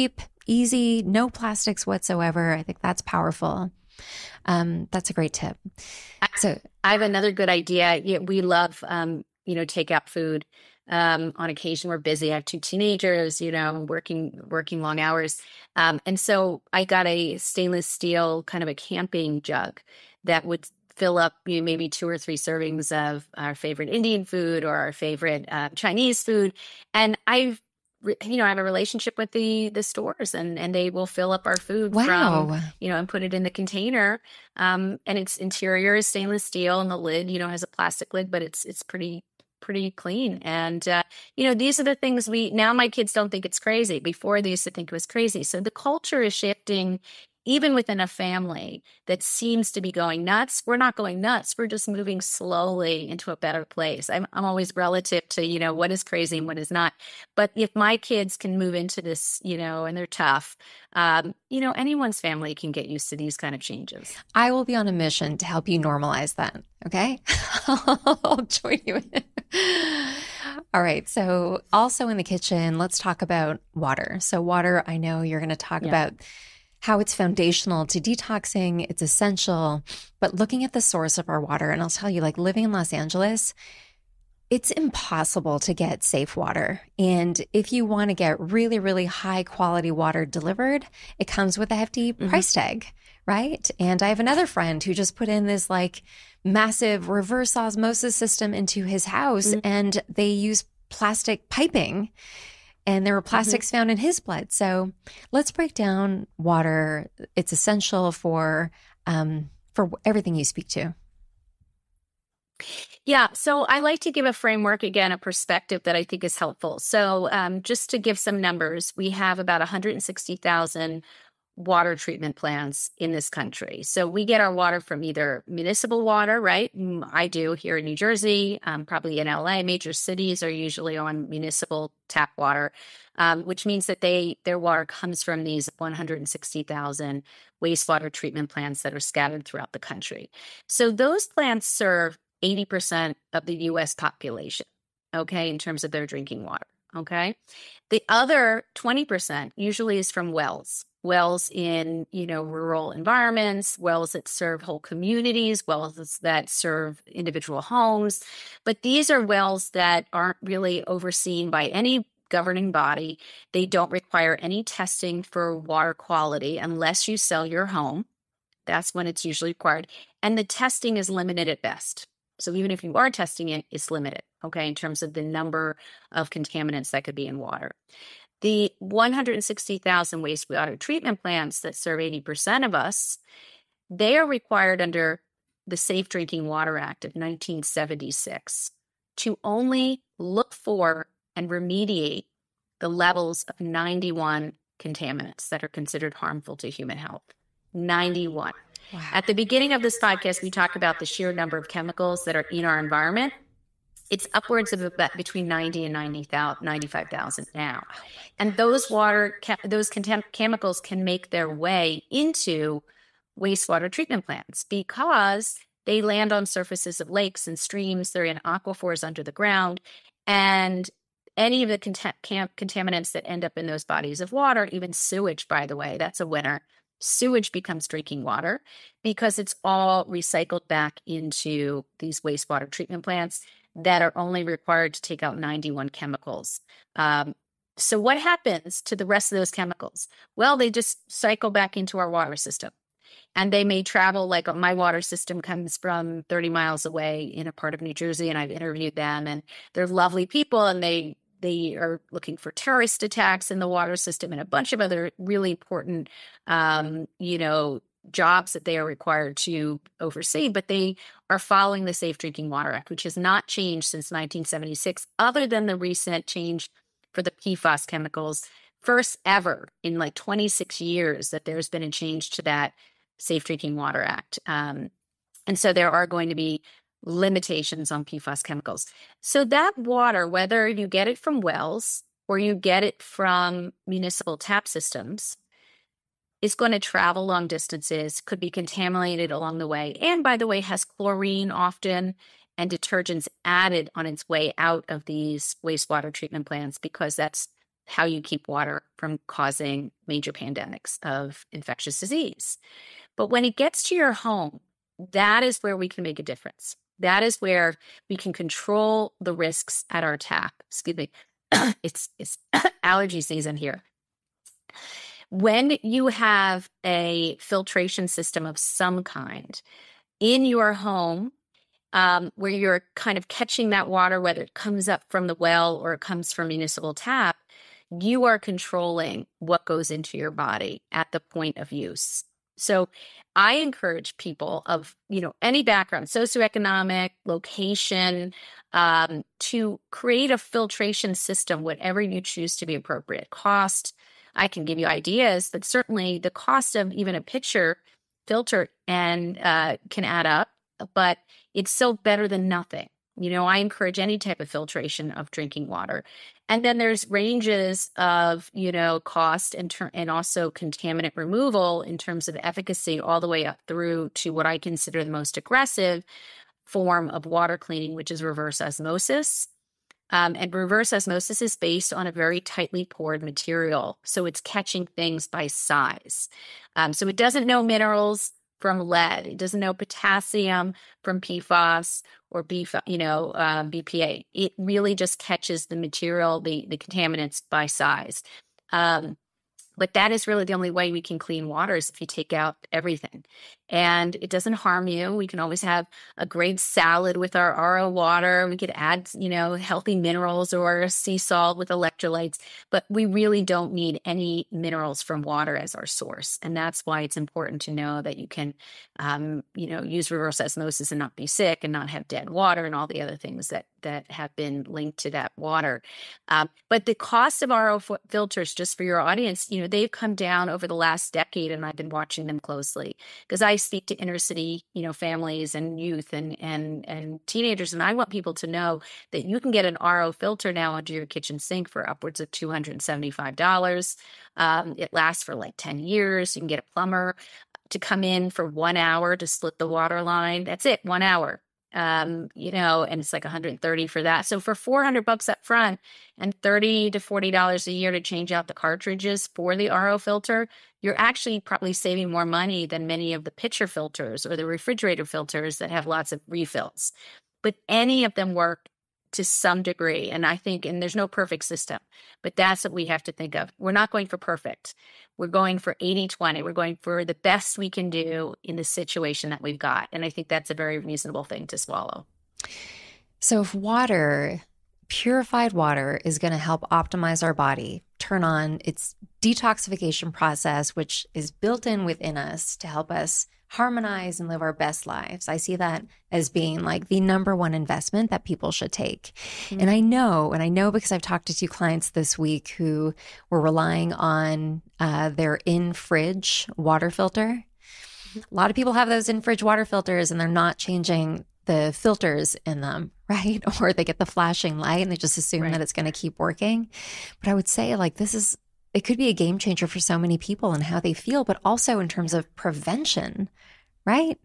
easy, no plastics whatsoever. I think that's powerful. Um, that's a great tip. So
I have another good idea. Yeah, we love, um, you know, takeout food. Um, on occasion, we're busy. I have two teenagers, you know, working working long hours, um, and so I got a stainless steel kind of a camping jug that would fill up, you know, maybe two or three servings of our favorite Indian food or our favorite uh, Chinese food, and I've you know, I have a relationship with the the stores, and and they will fill up our food
wow.
from, you know, and put it in the container. Um, and its interior is stainless steel, and the lid, you know, has a plastic lid, but it's it's pretty pretty clean. And uh, you know, these are the things we now. My kids don't think it's crazy. Before they used to think it was crazy. So the culture is shifting. Even within a family that seems to be going nuts, we're not going nuts. We're just moving slowly into a better place. I'm, I'm always relative to, you know, what is crazy and what is not. But if my kids can move into this, you know, and they're tough, um, you know, anyone's family can get used to these kind of changes.
I will be on a mission to help you normalize that. Okay. I'll join you in. All right. So also in the kitchen, let's talk about water. So water, I know you're going to talk yeah. about how it's foundational to detoxing, it's essential, but looking at the source of our water, and I'll tell you, like living in Los Angeles, it's impossible to get safe water. And if you want to get really, really high quality water delivered, it comes with a hefty mm-hmm. price tag, right? And I have another friend who just put in this like massive reverse osmosis system into his house, mm-hmm. and they use plastic piping. And there were plastics mm-hmm. found in his blood. So let's break down water. It's essential for um, for everything you speak to.
Yeah. So I like to give a framework, again, a perspective that I think is helpful. So um, just to give some numbers, we have about one hundred sixty thousand water treatment plants in this country. So we get our water from either municipal water, right? I do here in New Jersey, um, probably in L A. Major cities are usually on municipal tap water, um, which means that they their water comes from these one hundred sixty thousand wastewater treatment plants that are scattered throughout the country. So those plants serve eighty percent of the U S population, okay, in terms of their drinking water, okay? The other twenty percent usually is from wells. Wells in, you know, rural environments, wells that serve whole communities, wells that serve individual homes. But these are wells that aren't really overseen by any governing body. They don't require any testing for water quality unless you sell your home. That's when it's usually required. And the testing is limited at best. So even if you are testing it, it's limited, okay, in terms of the number of contaminants that could be in water. The one hundred sixty thousand wastewater treatment plants that serve eighty percent of us, they are required under the Safe Drinking Water Act of nineteen seventy-six to only look for and remediate the levels of ninety-one contaminants that are considered harmful to human health. ninety-one. Wow. At the beginning of this podcast, we talk about the sheer number of chemicals that are in our environment. It's upwards of about between ninety and ninety-five thousand now. And those water, those contem- chemicals can make their way into wastewater treatment plants because they land on surfaces of lakes and streams. They're in aquifers under the ground. And any of the cont- cam- contaminants that end up in those bodies of water, even sewage, by the way, that's a winner. Sewage becomes drinking water because it's all recycled back into these wastewater treatment plants that are only required to take out ninety-one chemicals. Um, so what happens to the rest of those chemicals? Well, they just cycle back into our water system. And they may travel, like my water system comes from thirty miles away in a part of New Jersey, and I've interviewed them, and they're lovely people, and they they are looking for terrorist attacks in the water system and a bunch of other really important, um, you know, jobs that they are required to oversee, but they are following the Safe Drinking Water Act, which has not changed since nineteen seventy-six, other than the recent change for the P FAS chemicals. First ever in like twenty-six years that there's been a change to that Safe Drinking Water Act. Um, and so there are going to be limitations on P FAS chemicals. So that water, whether you get it from wells or you get it from municipal tap systems, is going to travel long distances, could be contaminated along the way, and by the way, has chlorine often and detergents added on its way out of these wastewater treatment plants because that's how you keep water from causing major pandemics of infectious disease. But when it gets to your home, that is where we can make a difference. That is where we can control the risks at our tap. Excuse me. it's it's allergy season here. When you have a filtration system of some kind in your home, um, where you're kind of catching that water, whether it comes up from the well or it comes from municipal tap, you are controlling what goes into your body at the point of use. So I encourage people of, you know, any background, socioeconomic, location, um, to create a filtration system, whatever you choose to be appropriate. Cost, I can give you ideas, but certainly the cost of even a pitcher filter and uh, can add up, but it's so better than nothing. You know, I encourage any type of filtration of drinking water. And then there's ranges of, you know, cost and, ter- and also contaminant removal in terms of efficacy all the way up through to what I consider the most aggressive form of water cleaning, which is reverse osmosis. Um, and reverse osmosis is based on a very tightly poured material. So it's catching things by size. Um, so it doesn't know minerals from lead. It doesn't know potassium from P FAS or B, you know, um, B P A. It really just catches the material, the, the contaminants by size. Um, but that is really the only way we can clean water is if you take out everything. And it doesn't harm you. We can always have a great salad with our R O water. We could add, you know, healthy minerals or sea salt with electrolytes, but we really don't need any minerals from water as our source. And that's why it's important to know that you can, um, you know, use reverse osmosis and not be sick and not have dead water and all the other things that that have been linked to that water. Um, but the cost of R O f- filters, just for your audience, you know, they've come down over the last decade, and I've been watching them closely because I speak to inner city, you know, families and youth and and and teenagers, and I want people to know that you can get an R O filter now under your kitchen sink for upwards of two hundred seventy-five dollars. Um, it lasts for like ten years. You can get a plumber to come in for one hour to split the water line. That's it, one hour. Um, you know, and it's like one hundred thirty for that. So for four hundred bucks up front and thirty to forty dollars a year to change out the cartridges for the R O filter, you're actually probably saving more money than many of the pitcher filters or the refrigerator filters that have lots of refills. But any of them work to some degree. And I think, and there's no perfect system, but that's what we have to think of. We're not going for perfect. We're going for eighty twenty. We're going for the best we can do in the situation that we've got. And I think that's a very reasonable thing to swallow.
So if water, purified water, is going to help optimize our body, turn on its detoxification process, which is built in within us to help us harmonize and live our best lives. I see that as being like the number one investment that people should take. Mm-hmm. And I know, and I know because I've talked to two clients this week who were relying on uh, their in-fridge water filter. Mm-hmm. A lot of people have those in-fridge water filters and they're not changing the filters in them, right? Or they get the flashing light and they just assume right. that it's going to keep working. But I would say like this is, it could be a game changer for so many people and how they feel, but also in terms of prevention, right?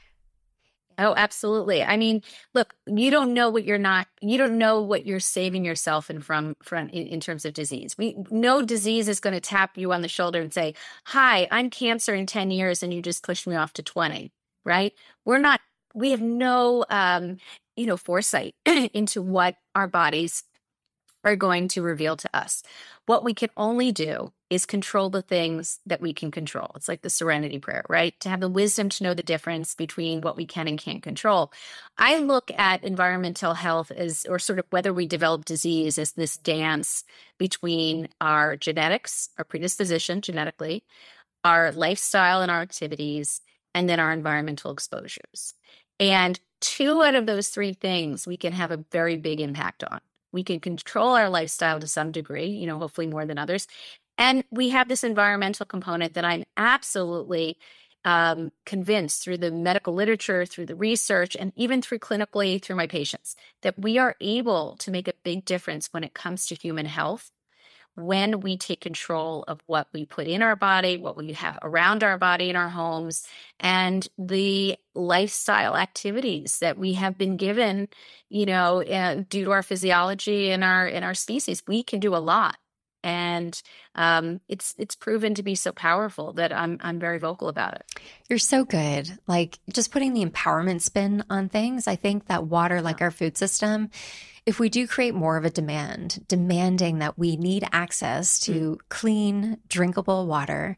Oh, absolutely. I mean, look, you don't know what you're not, you don't know what you're saving yourself in from, from in, in terms of disease. We no disease is going to tap you on the shoulder and say, hi, I'm cancer in ten years and you just pushed me off to twenty, right? We're not, we have no, um, you know, foresight into what our bodies are going to reveal to us. What we can only do is control the things that we can control. It's like the serenity prayer, right? To have the wisdom to know the difference between what we can and can't control. I look at environmental health as, or sort of whether we develop disease as this dance between our genetics, our predisposition genetically, our lifestyle and our activities, and then our environmental exposures. And two out of those three things we can have a very big impact on. We can control our lifestyle to some degree, you know, hopefully more than others. And we have this environmental component that I'm absolutely um, convinced through the medical literature, through the research, and even through clinically through my patients, that we are able to make a big difference when it comes to human health when we take control of what we put in our body, what we have around our body in our homes, and the lifestyle activities that we have been given, you know, uh, due to our physiology and our in our species. We can do a lot. And um, it's it's proven to be so powerful that I'm I'm very vocal about it.
You're so good. Like just putting the empowerment spin on things. I think that water, like our food system, if we do create more of a demand, demanding that we need access to mm. clean, drinkable water,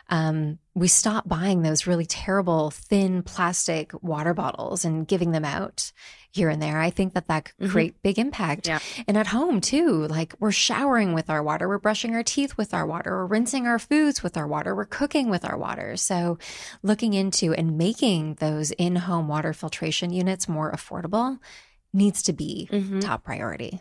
um, we stop buying those really terrible, thin plastic water bottles and giving them out here and there. I think that that could create mm-hmm. big impact.
Yeah.
And at home too, like we're showering with our water, we're brushing our teeth with our water, we're rinsing our foods with our water, we're cooking with our water. So looking into and making those in-home water filtration units more affordable needs to be mm-hmm. top priority.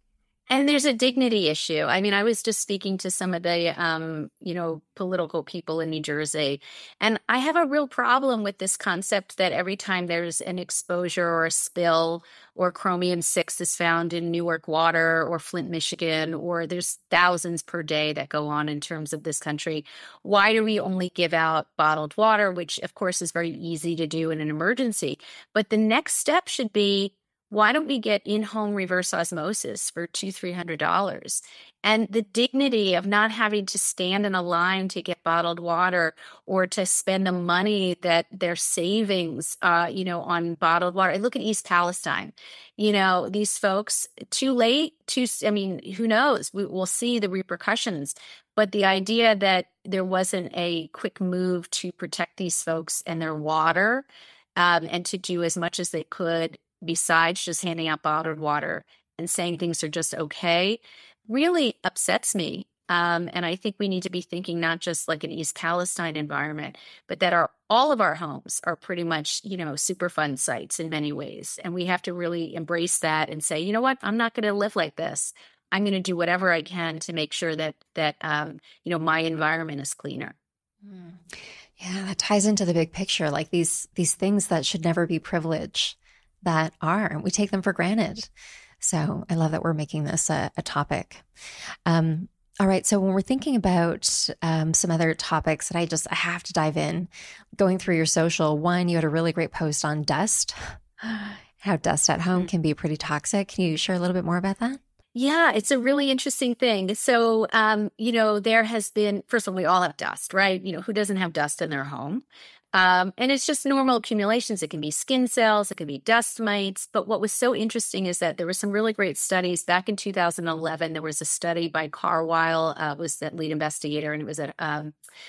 And there's a dignity issue. I mean, I was just speaking to some of the, um, you know, political people in New Jersey, and I have a real problem with this concept that every time there's an exposure or a spill or chromium six is found in Newark water or Flint, Michigan, or there's thousands per day that go on in terms of this country, why do we only give out bottled water, which of course is very easy to do in an emergency? But the next step should be, why don't we get in-home reverse osmosis for two, three hundred dollars? And the dignity of not having to stand in a line to get bottled water or to spend the money that their savings, uh, you know, on bottled water. I look at East Palestine. You know, these folks, too late, too. I mean, who knows? We, we'll see the repercussions. But the idea that there wasn't a quick move to protect these folks and their water, um, and to do as much as they could besides just handing out bottled water and saying things are just okay, really upsets me. Um, and I think we need to be thinking not just like an East Palestine environment, but that our all of our homes are pretty much, you know, Superfund sites in many ways. And we have to really embrace that and say, you know what, I'm not going to live like this. I'm going to do whatever I can to make sure that, that um, you know, my environment is cleaner.
Mm. Yeah, that ties into the big picture, like these these things that should never be privilege that are, we take them for granted. So I love that we're making this a, a topic. Um, all right. So when we're thinking about um, some other topics that I just, I have to dive in, going through your social, one, you had a really great post on dust, how dust at home can be pretty toxic. Can you share a little bit more about that?
Yeah, it's a really interesting thing. So, um, you know, there has been, first of all, we all have dust, right? You know, who doesn't have dust in their home? Um, and it's just normal accumulations. It can be skin cells, it can be dust mites. But what was so interesting is that there were some really great studies. Back in two thousand eleven, there was a study by Carwile, uh, was the lead investigator, and it was at um,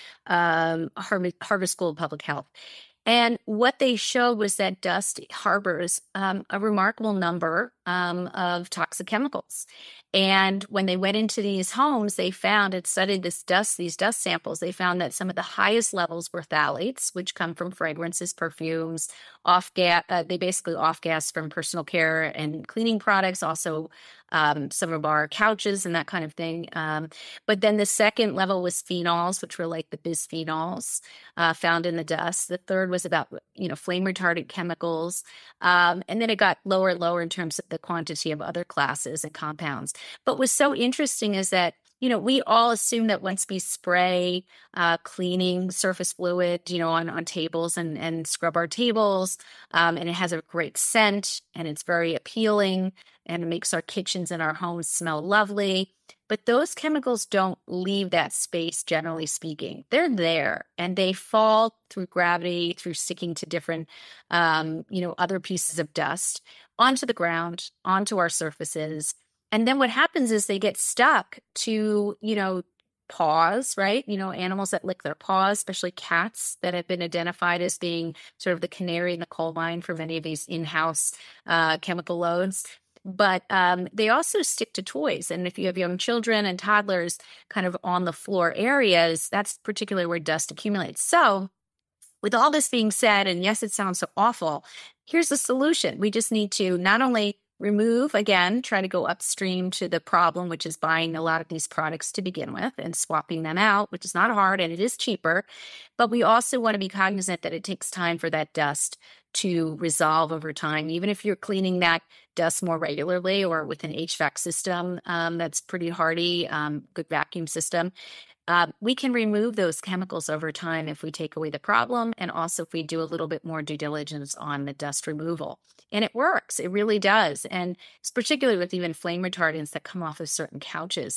um, Harvard, Harvard School of Public Health. And what they showed was that dust harbors um, a remarkable number um, of toxic chemicals. And when they went into these homes, they found and studied this dust, these dust samples, they found that some of the highest levels were phthalates, which come from fragrances, perfumes, off gas. Uh, they basically off gas from personal care and cleaning products, also um, some of our couches and that kind of thing. Um, but then the second level was phenols, which were like the bisphenols uh, found in the dust. The third was about, you know, flame retardant chemicals. Um, and then it got lower and lower in terms of the quantity of other classes and compounds. But what's so interesting is that, you know, we all assume that once we spray uh, cleaning surface fluid, you know, on, on tables and, and scrub our tables, um, and it has a great scent and it's very appealing and it makes our kitchens and our homes smell lovely. But those chemicals don't leave that space, generally speaking. They're there and they fall through gravity, through sticking to different, um, you know, other pieces of dust onto the ground, onto our surfaces. And then what happens is they get stuck to, you know, paws, right? You know, animals that lick their paws, especially cats that have been identified as being sort of the canary in the coal mine for many of these in-house uh, chemical loads. But um, they also stick to toys. And if you have young children and toddlers kind of on the floor areas, that's particularly where dust accumulates. So with all this being said, and yes, it sounds so awful, here's the solution. We just need to not only remove, again, try to go upstream to the problem, which is buying a lot of these products to begin with and swapping them out, which is not hard and it is cheaper. But we also want to be cognizant that it takes time for that dust to resolve over time. Even if you're cleaning that dust more regularly or with an H V A C system um, that's pretty hardy, um, good vacuum system, Uh, we can remove those chemicals over time if we take away the problem and also if we do a little bit more due diligence on the dust removal. And it works. It really does. And it's particularly with even flame retardants that come off of certain couches.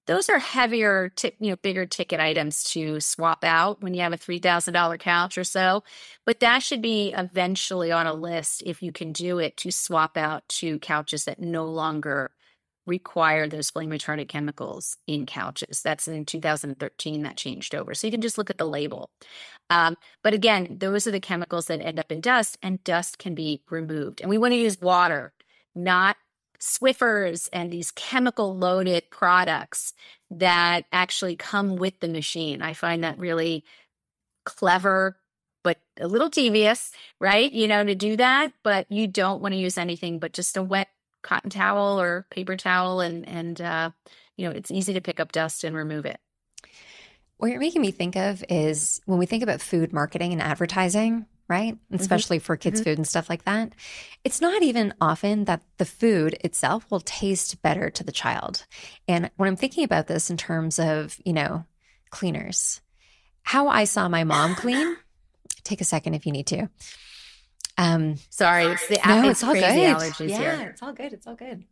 those are heavier, t- you know, bigger ticket items to swap out when you have a three thousand dollars couch or so. But that should be eventually on a list, if you can do it, to swap out to couches that no longer require those flame retardant chemicals in couches. That's in two thousand thirteen that changed over. So you can just look at the label. Um, but again, those are the chemicals that end up in dust, and dust can be removed. And we want to use water, not Swiffers and these chemical loaded products that actually come with the machine. I find that really clever, but a little devious, right? You know, to do that, but you don't want to use anything but just a wet cotton towel or paper towel. And, and, uh, you know, it's easy to pick up dust and remove it.
What you're making me think of is when we think about food marketing and advertising, right? Especially mm-hmm. for kids' mm-hmm. food and stuff like that. It's not even often that the food itself will taste better to the child. And when I'm thinking about this in terms of, you know, cleaners, how I saw my mom clean, take a second if you need to. Um,
Sorry, it's the
no,
it's
it's all good.
allergies
yeah,
here.
It's all good. It's all good.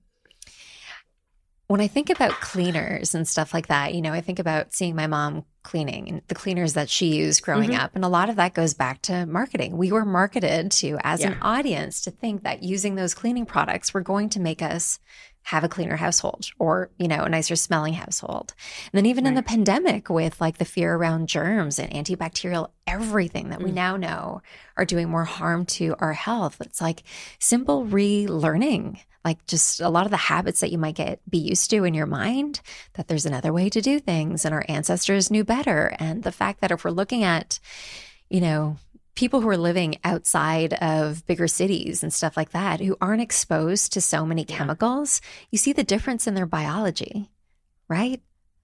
When I think about cleaners and stuff like that, you know, I think about seeing my mom cleaning and the cleaners that she used growing mm-hmm. up. And a lot of that goes back to marketing. We were marketed to, as yeah. an audience, to think that using those cleaning products were going to make us have a cleaner household or, you know, a nicer smelling household. And then even right. in the pandemic with like the fear around germs and antibacterial, everything that mm. we now know are doing more harm to our health. It's like simple relearning, like just a lot of the habits that you might get be used to in your mind, that there's another way to do things and our ancestors knew better. And the fact that if we're looking at, you know, people who are living outside of bigger cities and stuff like that, who aren't exposed to so many yeah. chemicals, you see the difference in their biology, right?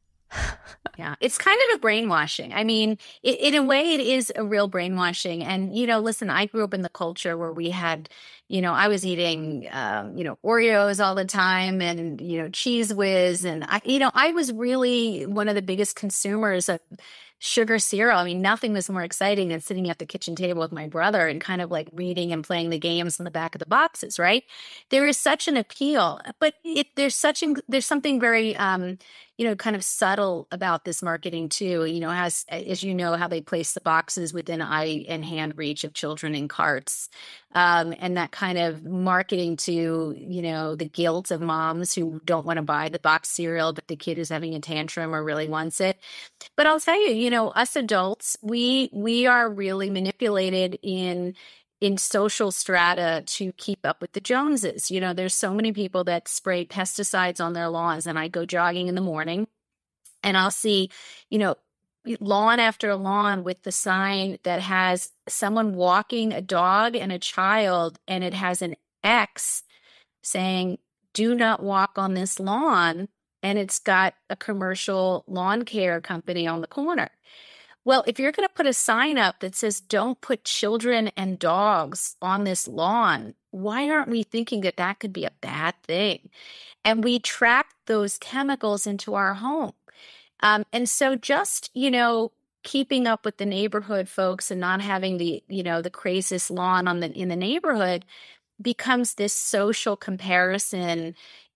Yeah, it's kind of a brainwashing. I mean, it, in a way, it is a real brainwashing. And, you know, listen, I grew up in the culture where we had, you know, I was eating, um, you know, Oreos all the time and, you know, Cheese Whiz. And, I, you know, I was really one of the biggest consumers of sugar cereal. I mean, nothing was more exciting than sitting at the kitchen table with my brother and kind of like reading and playing the games in the back of the boxes, right? There is such an appeal, but it, there's such, an, there's something very, um, you know, kind of subtle about this marketing too, you know, as, as you know, how they place the boxes within eye and hand reach of children in carts. Um, and that kind of marketing to, you know, the guilt of moms who don't want to buy the box cereal, but the kid is having a tantrum or really wants it. But I'll tell you, you know, us adults, we, we are really manipulated in, in social strata to keep up with the Joneses. You know, there's so many people that spray pesticides on their lawns, and I go jogging in the morning and I'll see, you know, lawn after lawn with the sign that has someone walking a dog and a child, and it has an X saying, do not walk on this lawn. And it's got a commercial lawn care company on the corner. Well, if you're going to put a sign up that says, don't put children and dogs on this lawn, why aren't we thinking that that could be a bad thing? And we trap those chemicals into our home. Um, and so just, you know, keeping up with the neighborhood folks and not having the, you know, the craziest lawn on the in the neighborhood becomes this social comparison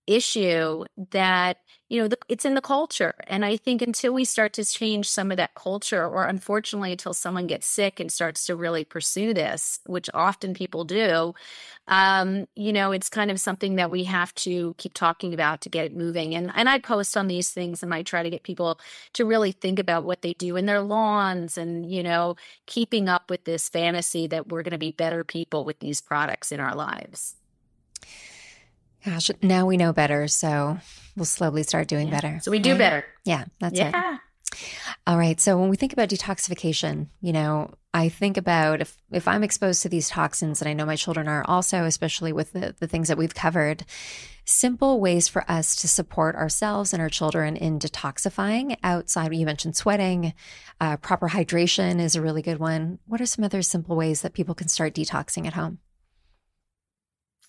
issue that, you know, the, it's in the culture. And I think until we start to change some of that culture, or unfortunately until someone gets sick and starts to really pursue this, which often people do, um, you know, it's kind of something that we have to keep talking about to get it moving. And, and I post on these things and I try to get people to really think about what they do in their lawns and, you know, keeping up with this fantasy that we're going to be better people with these products in our lives.
Gosh, now we know better, so we'll slowly start doing
yeah.
better.
So we do
right?
better.
Yeah, that's
yeah.
it. All right. So when we think about detoxification, you know, I think about if, if I'm exposed to these toxins, and I know my children are also, especially with the, the things that we've covered, simple ways for us to support ourselves and our children in detoxifying outside. You mentioned sweating, uh, proper hydration is a really good one. What are some other simple ways that people can start detoxing at home?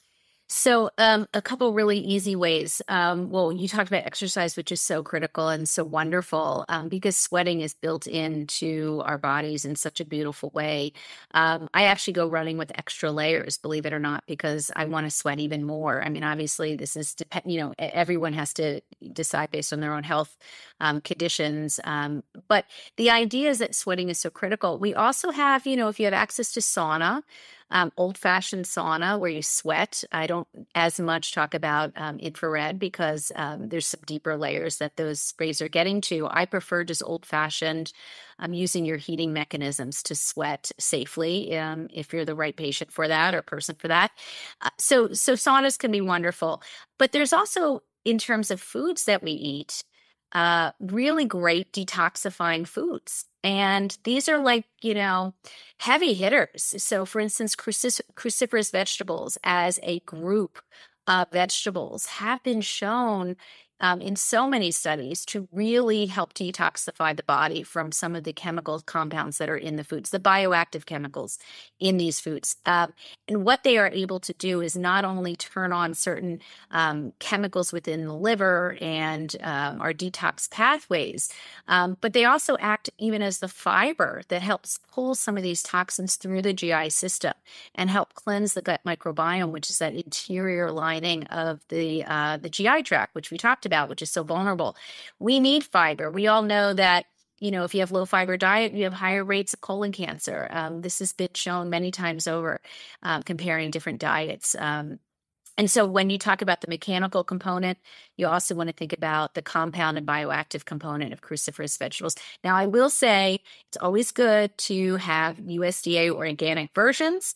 So, um, a couple really easy ways. Um, well, you talked about exercise, which is so critical and so wonderful, um, because sweating is built into our bodies in such a beautiful way. Um, I actually go running with extra layers, believe it or not, because I want to sweat even more. I mean, obviously, this is depend. You know, e- everyone has to decide based on their own health um, conditions. Um, but the idea is that sweating is so critical. We also have, you know, if you have access to sauna. Um, old-fashioned sauna where you sweat. I don't as much talk about um, infrared because um, there's some deeper layers that those rays are getting to. I prefer just old-fashioned, um, using your heating mechanisms to sweat safely um, if you're the right patient for that or person for that. Uh, so, so saunas can be wonderful, but there's also in terms of foods that we eat, uh, really great detoxifying foods. And these are like, you know, heavy hitters. So, for instance, crucis- cruciferous vegetables as a group of vegetables have been shown um, in so many studies to really help detoxify the body from some of the chemical compounds that are in the foods, the bioactive chemicals in these foods. Um, and what they are able to do is not only turn on certain um, chemicals within the liver and um, our detox pathways, um, but they also act even as the fiber that helps pull some of these toxins through the G I system and help cleanse the gut microbiome, which is that interior lining of the uh, the G I tract, which we talked about, which is so vulnerable. We need fiber. We all know that, you know, if you have low fiber diet, you have higher rates of colon cancer. Um, this has been shown many times over, um, comparing different diets. Um, and so when you talk about the mechanical component, you also want to think about the compound and bioactive component of cruciferous vegetables. Now, I will say it's always good to have U S D A organic versions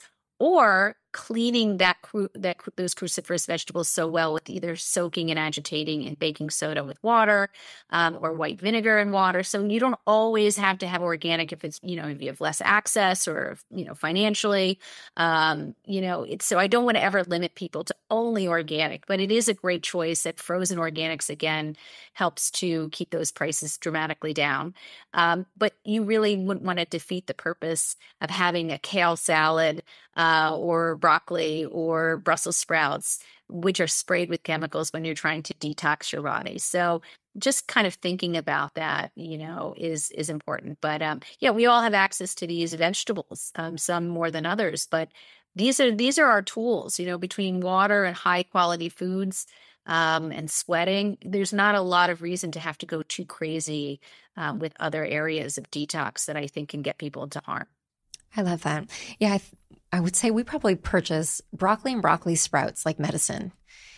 or cleaning that cru- that cru- those cruciferous vegetables so well with either soaking and agitating in baking soda with water um, or white vinegar and water. So you don't always have to have organic if it's, you know, if you have less access or, you know, financially, um, you know, it's, so I don't want to ever limit people to only organic, but it is a great choice that frozen organics, again, helps to keep those prices dramatically down. Um, but you really wouldn't want to defeat the purpose of having a kale salad uh, or broccoli or Brussels sprouts, which are sprayed with chemicals when you're trying to detox your body. So just kind of thinking about that, you know, is is important. But um, yeah, we all have access to these vegetables, um, some more than others. But these are these are our tools, you know, between water and high quality foods um, and sweating. There's not a lot of reason to have to go too crazy um, with other areas of detox that I think can get people into harm.
I love that. Yeah, I, th- I would say we probably purchase broccoli and broccoli sprouts like medicine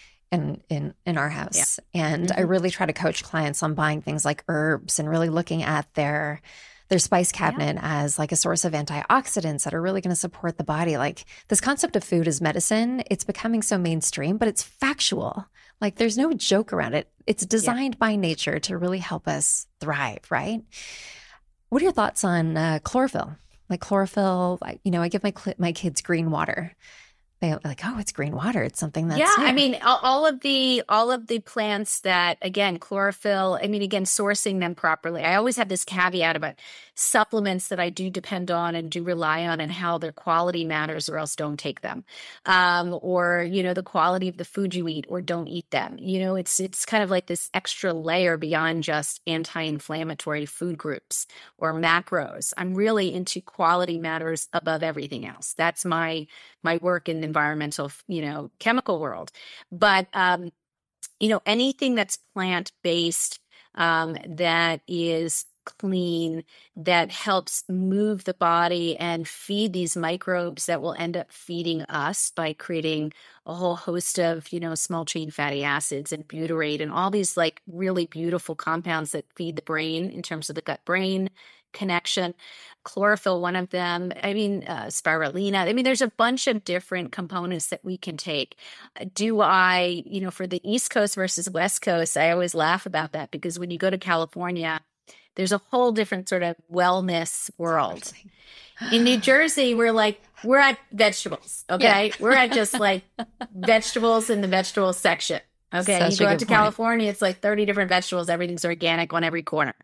in in in our house. Yeah. And mm-hmm. I really try to coach clients on buying things like herbs and really looking at their their spice cabinet yeah. as like a source of antioxidants that are really going to support the body. Like this concept of food as medicine, it's becoming so mainstream, but it's factual. Like there's no joke around it. It's designed yeah. by nature to really help us thrive, right? What are your thoughts on uh, chlorophyll? Like chlorophyll, like, you know, I give my my kids green water. They're like, oh, it's green water. It's something that's
yeah. yeah. I mean, all, all of the all of the plants that, again, chlorophyll. I mean, again, sourcing them properly. I always have this caveat about supplements that I do depend on and do rely on, and how their quality matters, or else don't take them. Um, or you know, the quality of the food you eat, or don't eat them. You know, it's it's kind of like this extra layer beyond just anti-inflammatory food groups or macros. I'm really into quality matters above everything else. That's my my work in the environmental, you know, chemical world. But, um, you know, anything that's plant-based, um, that is clean, that helps move the body and feed these microbes that will end up feeding us by creating a whole host of, you know, small chain fatty acids and butyrate and all these like really beautiful compounds that feed the brain in terms of the gut-brain connection. Chlorophyll, one of them. I mean, uh, spirulina. I mean, there's a bunch of different components that we can take. Do I, you know, for the East Coast versus West Coast, I always laugh about that because when you go to California, there's a whole different sort of wellness world. In New Jersey, we're like, we're at vegetables, okay? Yeah. We're at just like vegetables in the vegetable section, okay? Such you go out to point. California, it's like thirty different vegetables. Everything's organic on every corner.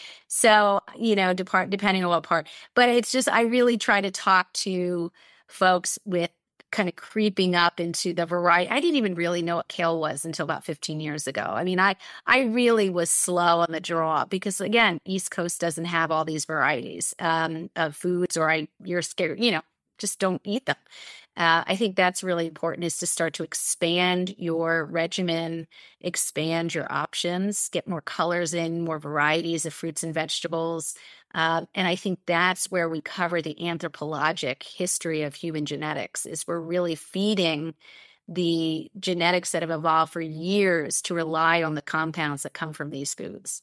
So, you know, depart, depending on what part. But it's just, I really try to talk to folks with kind of creeping up into the variety. I didn't even really know what kale was until about fifteen years ago. I mean, I, I really was slow on the draw because, again, East Coast doesn't have all these varieties um, of foods, or I, you're scared, you know, just don't eat them. Uh, I think that's really important, is to start to expand your regimen, expand your options, get more colors in, more varieties of fruits and vegetables. Uh, and I think that's where we cover the anthropologic history of human genetics, is we're really feeding the genetics that have evolved for years to rely on the compounds that come from these foods.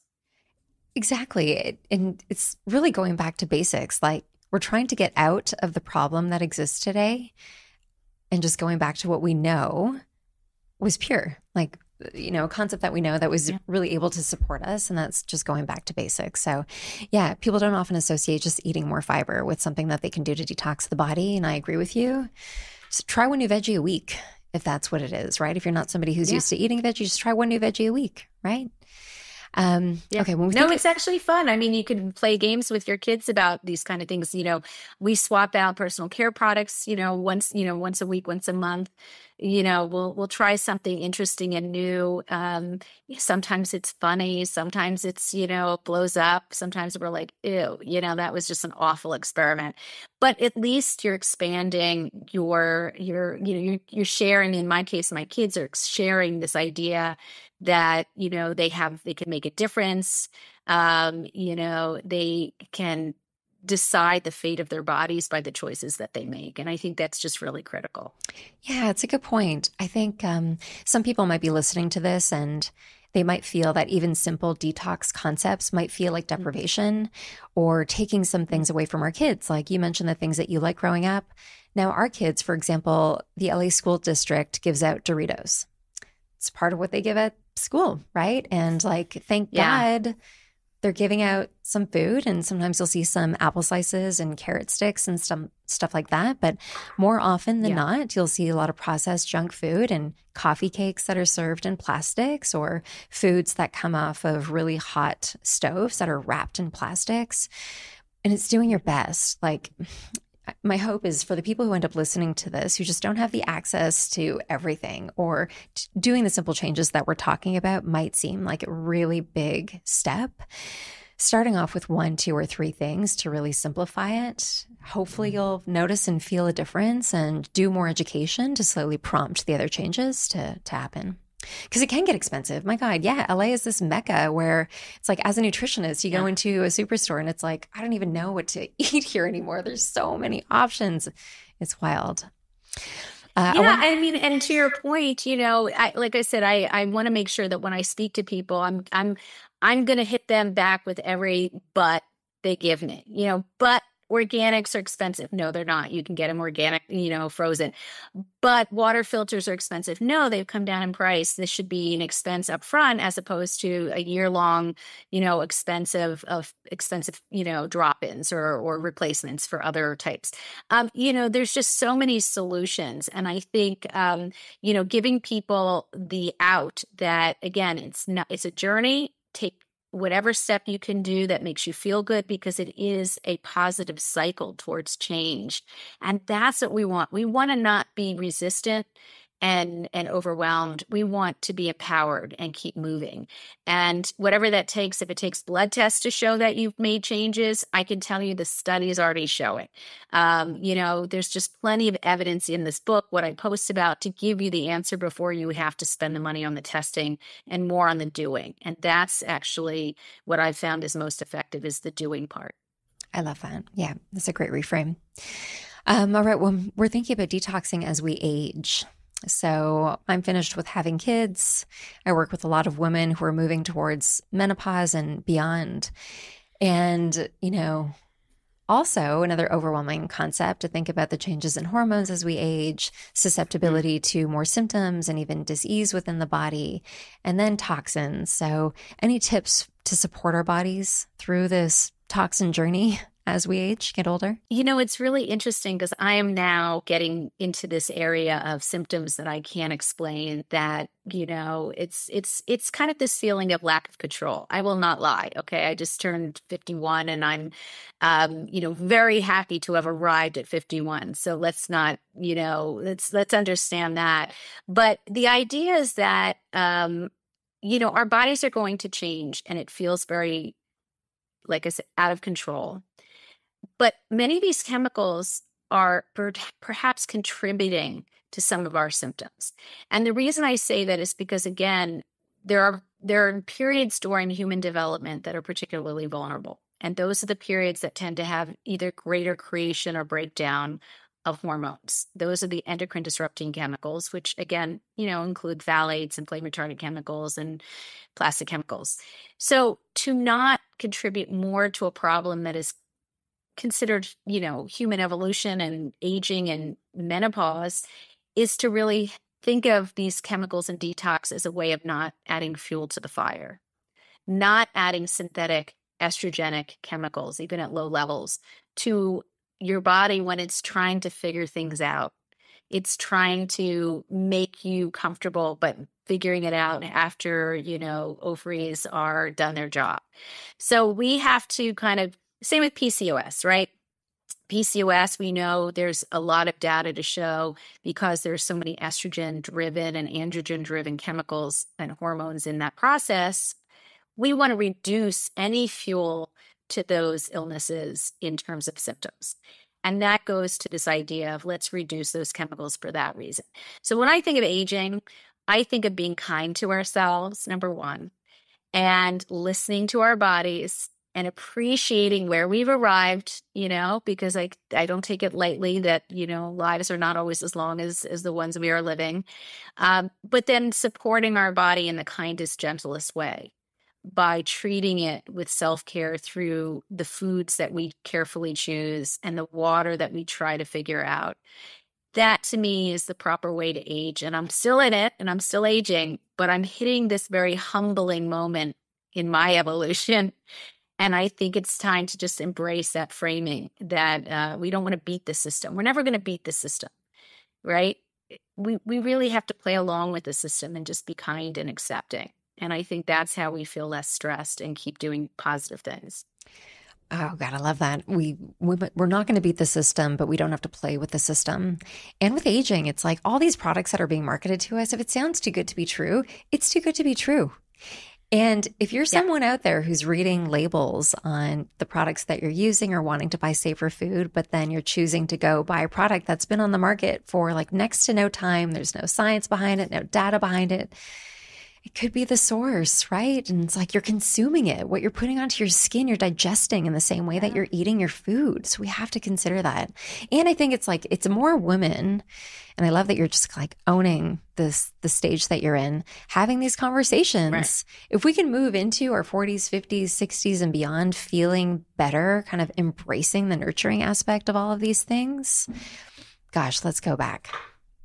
Exactly. And it's really going back to basics. Like, we're trying to get out of the problem that exists today and just going back to what we know was pure. Like, you know, a concept that we know that was yeah. really able to support us. And that's just going back to basics. So yeah, people don't often associate just eating more fiber with something that they can do to detox the body. And I agree with you. So try one new veggie a week, if that's what it is, right? If you're not somebody who's yeah. used to eating veggie, just try one new veggie a week, right? Um,
yeah.
Okay. When we
no, it's actually fun. I mean, you can play games with your kids about these kind of things. You know, we swap out personal care products, you know, once, you know, once a week, once a month. You know, we'll, we'll try something interesting and new. Um, sometimes it's funny. Sometimes it's, you know, blows up. Sometimes we're like, ew, you know, that was just an awful experiment. But at least you're expanding your, your, you know, you're, you're sharing, in my case, my kids are sharing this idea that, you know, they have, they can make a difference. Um, you know, they can decide the fate of their bodies by the choices that they make. And I think that's just really critical.
Yeah, it's a good point. I think um, some people might be listening to this and they might feel that even simple detox concepts might feel like deprivation or taking some things away from our kids. Like you mentioned, the things that you like growing up. Now, our kids, for example, the L A school district gives out Doritos. It's part of what they give at school, right? And like, thank yeah. God they're giving out some food, and sometimes you'll see some apple slices and carrot sticks and some stuff like that. But more often than yeah. not, you'll see a lot of processed junk food and coffee cakes that are served in plastics, or foods that come off of really hot stoves that are wrapped in plastics. And it's doing your best. Like, my hope is for the people who end up listening to this, who just don't have the access to everything, or t- doing the simple changes that we're talking about might seem like a really big step. Starting off with one, two, or three things to really simplify it. Hopefully you'll notice and feel a difference, and do more education to slowly prompt the other changes to, to happen. Because it can get expensive. My God, yeah, L A is this mecca where it's like, as a nutritionist, you yeah. go into a superstore and it's like, I don't even know what to eat here anymore. There's so many options. It's wild.
Uh, yeah, I, want- I mean, and to your point, you know, I, like I said, I, I want to make sure that when I speak to people, I'm I'm I'm going to hit them back with every but they give me. You know, but organics are expensive. No, they're not. You can get them organic, you know, frozen. But water filters are expensive. No, they've come down in price. This should be an expense up front, as opposed to a year-long, you know, expensive of expensive, you know, drop-ins or or replacements for other types. Um, you know, there's just so many solutions, and I think, um, you know, giving people the out that, again, it's not, it's a journey. Take whatever step you can do that makes you feel good, because it is a positive cycle towards change. And that's what we want. We want to not be resistant and, and overwhelmed. We want to be empowered and keep moving. And whatever that takes, if it takes blood tests to show that you've made changes, I can tell you the studies already show it. Um, you know, there's just plenty of evidence in this book, what I post about, to give you the answer before you have to spend the money on the testing, and more on the doing. And that's actually what I've found is most effective, is the doing part.
I love that. Yeah, that's a great reframe. Um, all right. Well, we're thinking about detoxing as we age. So I'm finished with having kids. I work with a lot of women who are moving towards menopause and beyond. And, you know, also another overwhelming concept to think about the changes in hormones as we age, susceptibility to more symptoms and even disease within the body, and then toxins. So any tips to support our bodies through this toxin journey as we age, get older?
You know, it's really interesting because I am now getting into this area of symptoms that I can't explain that, you know, it's it's it's kind of this feeling of lack of control. I will not lie. Okay. I just turned fifty-one and I'm um, you know, very happy to have arrived at fifty-one. So let's not, you know, let's let's understand that. But the idea is that um, you know, our bodies are going to change and it feels very, like I said, out of control. But many of these chemicals are per- perhaps contributing to some of our symptoms. And the reason I say that is because, again, there are there are periods during human development that are particularly vulnerable. And those are the periods that tend to have either greater creation or breakdown of hormones. Those are the endocrine disrupting chemicals, which, again, you know, include phthalates and flame retardant chemicals and plastic chemicals. So to not contribute more to a problem that is considered, you know, human evolution and aging and menopause is to really think of these chemicals and detox as a way of not adding fuel to the fire, not adding synthetic estrogenic chemicals, even at low levels, to your body when it's trying to figure things out. It's trying to make you comfortable, but figuring it out after, you know, ovaries are done their job. So we have to kind of, same with P C O S, right? P C O S, we know there's a lot of data to show because there's so many estrogen-driven and androgen-driven chemicals and hormones in that process. We want to reduce any fuel to those illnesses in terms of symptoms. And that goes to this idea of let's reduce those chemicals for that reason. So when I think of aging, I think of being kind to ourselves, number one, and listening to our bodies and appreciating where we've arrived, you know, because I I don't take it lightly that, you know, lives are not always as long as, as the ones we are living. Um, but then supporting our body in the kindest, gentlest way by treating it with self-care through the foods that we carefully choose and the water that we try to figure out. That to me is the proper way to age. And I'm still in it and I'm still aging, but I'm hitting this very humbling moment in my evolution. And I think it's time to just embrace that framing that uh, we don't want to beat the system. We're never going to beat the system, right? We we really have to play along with the system and just be kind and accepting. And I think that's how we feel less stressed and keep doing positive things.
Oh, God, I love that. We, we, we're not going to beat the system, but we don't have to play with the system. And with aging, it's like all these products that are being marketed to us, if it sounds too good to be true, it's too good to be true. And if you're someone yeah. out there who's reading labels on the products that you're using or wanting to buy safer food, but then you're choosing to go buy a product that's been on the market for like next to no time, there's no science behind it, no data behind it, it could be the source, right? And it's like you're consuming it. What you're putting onto your skin, you're digesting in the same way yeah. that you're eating your food. So we have to consider that. And I think it's like, it's more women. And I love that you're just like owning this, the stage that you're in, having these conversations. Right. If we can move into our forties, fifties, sixties and beyond, feeling better, kind of embracing the nurturing aspect of all of these things, gosh, let's go back.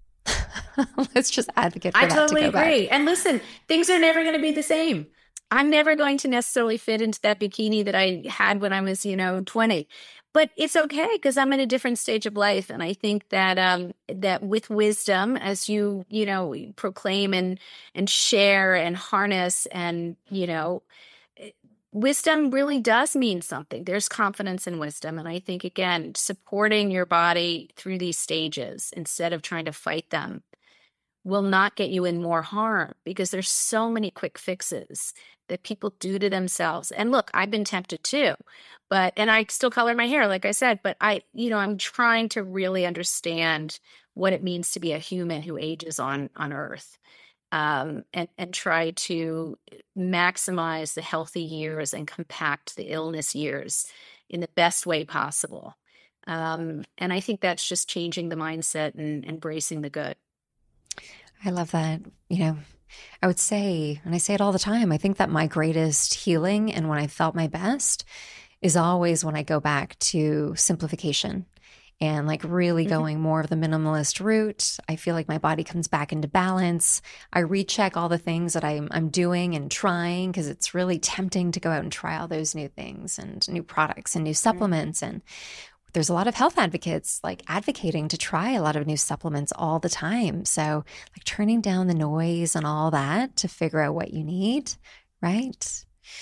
Let's just advocate for
I
that
totally
to go
agree.
back.
And listen, things are never going to be the same. I'm never going to necessarily fit into that bikini that I had when I was, you know, twenty. But it's okay because I'm in a different stage of life. And I think that um, that with wisdom, as you, you know, proclaim and and share and harness and, you know, wisdom really does mean something. There's confidence in wisdom. And I think, again, supporting your body through these stages instead of trying to fight them will not get you in more harm because there's so many quick fixes that people do to themselves. And look, I've been tempted too, but, and I still color my hair, like I said, but I, you know, I'm trying to really understand what it means to be a human who ages on, on Earth. Um, and, and try to maximize the healthy years and compact the illness years in the best way possible. Um, and I think that's just changing the mindset and embracing the good.
I love that. You know, I would say, and I say it all the time, I think that my greatest healing and when I felt my best is always when I go back to simplification and like really
Mhm.
going more of the minimalist route. I feel like my body comes back into balance. I recheck all the things that I'm, I'm doing and trying because it's really tempting to go out and try all those new things and new products and new supplements. And there's a lot of health advocates like advocating to try a lot of new supplements all the time. So like turning down the noise and all that to figure out what you need, right?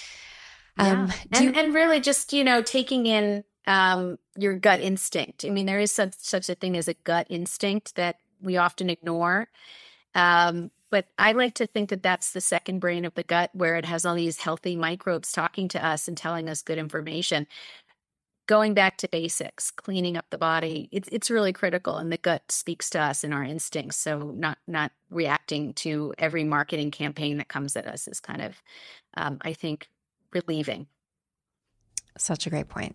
Yeah.
Um, do
And
you,
and really just, you know, taking in um your gut instinct. I mean, there is such such a thing as a gut instinct that we often ignore. Um, but I like to think that that's the second brain of the gut where it has all these healthy microbes talking to us and telling us good information. Going back to basics, cleaning up the body, it's it's really critical, and the gut speaks to us in our instincts. So not not reacting to every marketing campaign that comes at us is kind of, um, I think, relieving.
such a great point.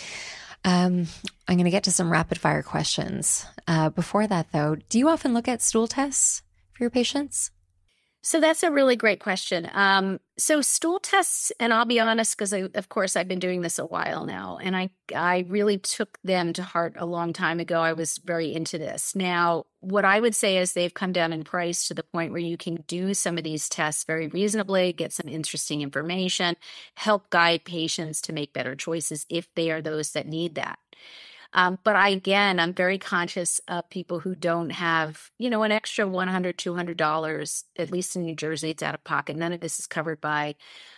Um, I'm going to get to some rapid fire questions. Uh, before that, though, do you often look at stool tests for your patients?
So that's a really great question. Um, so stool tests, and I'll be honest, because of course I've been doing this a while now, and I I really took them to heart a long time ago. I was very into this. Now, what I would say is they've come down in price to the point where you can do some of these tests very reasonably, get some interesting information, help guide patients to make better choices if they are those that need that. Um, but I, again, I'm very conscious of people who don't have, you know, an extra one hundred dollars, two hundred dollars, at least in New Jersey, it's out of pocket. None of this is covered by,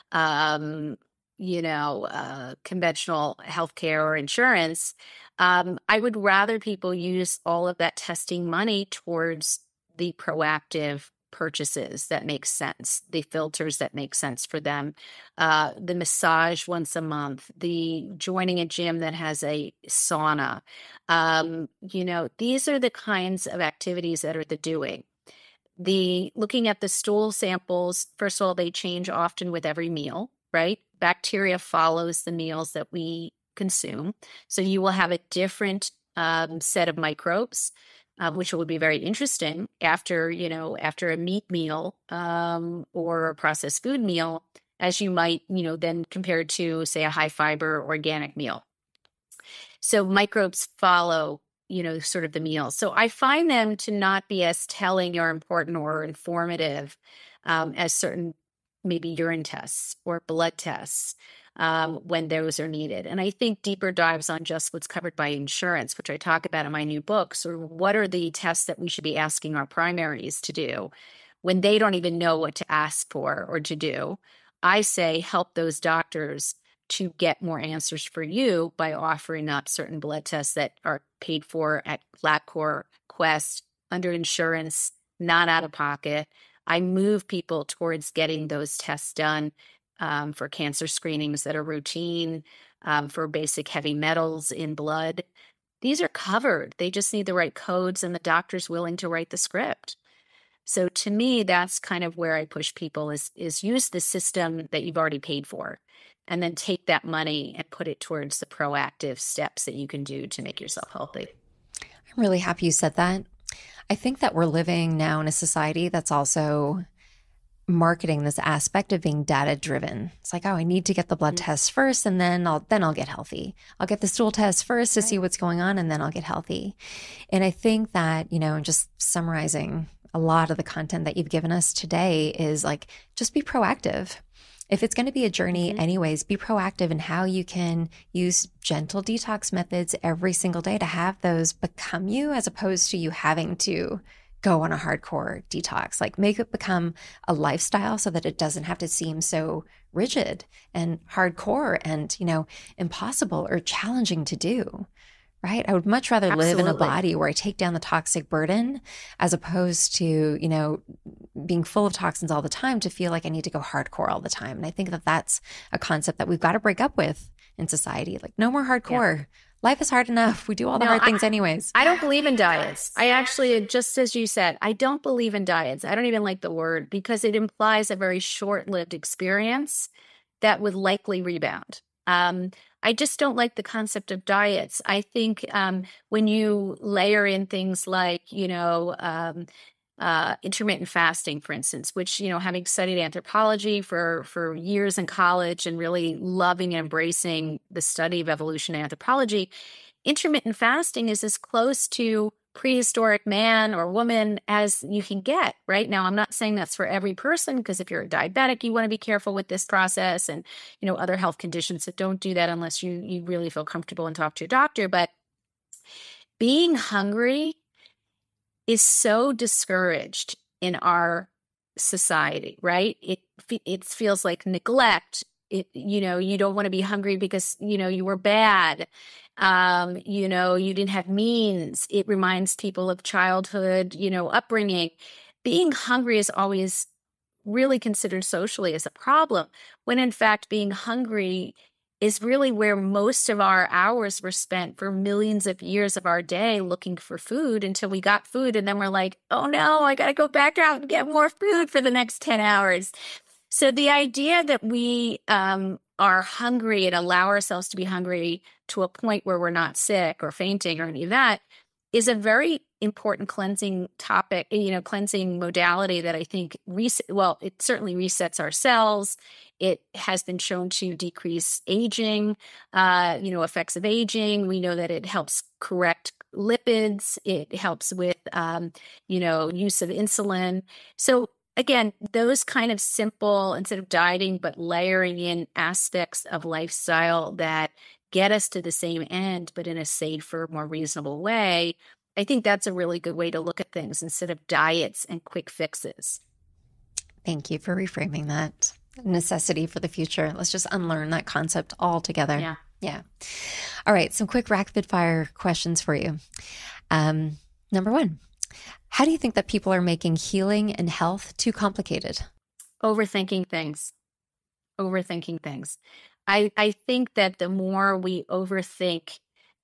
um, you know, uh, conventional healthcare or insurance. Um, I would rather people use all of that testing money towards the proactive purchases that make sense, the filters that make sense for them, uh, the massage once a month, the joining a gym that has a sauna. Um, you know, these are the kinds of activities that are the doing. The looking at the stool samples, first of all, they change often with every meal, right? Bacteria follows the meals that we consume. So you will have a different um, set of microbes, uh, which will be very interesting after, you know, after a meat meal um, or a processed food meal, as you might, you know, then compared to, say, a high fiber organic meal. So microbes follow, you know, sort of the meals. So I find them to not be as telling or important or informative um, as certain maybe urine tests or blood tests um, when those are needed. And I think deeper dives on just what's covered by insurance, which I talk about in my new book. So what are the tests that we should be asking our primaries to do when they don't even know what to ask for or to do? I say help those doctors to get more answers for you by offering up certain blood tests that are paid for at LabCorp, Quest, under insurance, not out of pocket. I move people towards getting those tests done um, for cancer screenings that are routine, um, for basic heavy metals in blood. These are covered. They just need the right codes and the doctor's willing to write the script. So to me, that's kind of where I push people is, is use the system that you've already paid for and then take that money and put it towards the proactive steps that you can do to make yourself healthy.
I'm really happy you said that. I think that we're living now in a society that's also marketing this aspect of being data driven. It's like, oh, I need to get the blood
Mm-hmm.
test first and then I'll then I'll get healthy. I'll get the stool test first to
Right.
see what's going on and then I'll get healthy. And I think that, you know, just summarizing a lot of the content that you've given us today is like just be proactive. If it's going to be a journey
Mm-hmm.
anyways, be proactive in how you can use gentle detox methods every single day to have those become you as opposed to you having to go on a hardcore detox. Like make it become a lifestyle so that it doesn't have to seem so rigid and hardcore and, you know, impossible or challenging to do. Right? I would much rather live in a
Absolutely.
body where I take down the toxic burden as opposed to, you know, being full of toxins all the time to feel like I need to go hardcore all the time. And I think that that's a concept that we've got to break up with in society. Like no more hardcore. Life is hard enough. We do all the
No,
hard
I,
things anyways.
I don't believe in diets. I actually, just as you said, I don't believe in diets. I don't even like the word because it implies a very short-lived experience that would likely rebound. Um, I just don't like the concept of diets. I think um, when you layer in things like, you know, um, uh, intermittent fasting, for instance, which, you know, having studied anthropology for, for years in college and really loving and embracing the study of evolutionary anthropology, intermittent fasting is as close to prehistoric man or woman as you can get. Right now, I'm not saying that's for every person, because if you're a diabetic, you want to be careful with this process, and, you know, other health conditions, that don't do that unless you you really feel comfortable and talk to your doctor. But being hungry is so discouraged in our society, right? It it feels like neglect. It, you know, you don't want to be hungry because, you know, you were bad. Um, you know, you didn't have means. It reminds people of childhood, you know, upbringing. Being hungry is always really considered socially as a problem, when in fact being hungry is really where most of our hours were spent for millions of years of our day, looking for food until we got food. And then we're like, oh no, I got to go back out and get more food for the next ten hours. So the idea that we um, are hungry and allow ourselves to be hungry to a point where we're not sick or fainting or any of that is a very important cleansing topic, you know, cleansing modality that I think, res- well, it certainly resets our cells. It has been shown to decrease aging, uh, you know, effects of aging. We know that it helps correct lipids. It helps with, um, you know, use of insulin. So again, those kind of simple, instead of dieting, but layering in aspects of lifestyle that get us to the same end, but in a safer, more reasonable way, I think that's a really good way to look at things instead of diets and quick fixes.
Thank you for reframing that necessity for the future. Let's just unlearn that concept altogether.
Yeah.
Yeah. All right. Some quick rapid fire questions for you. Um, number one, how do you think that people are making healing and health too complicated?
Overthinking things. Overthinking things. I, I think that the more we overthink,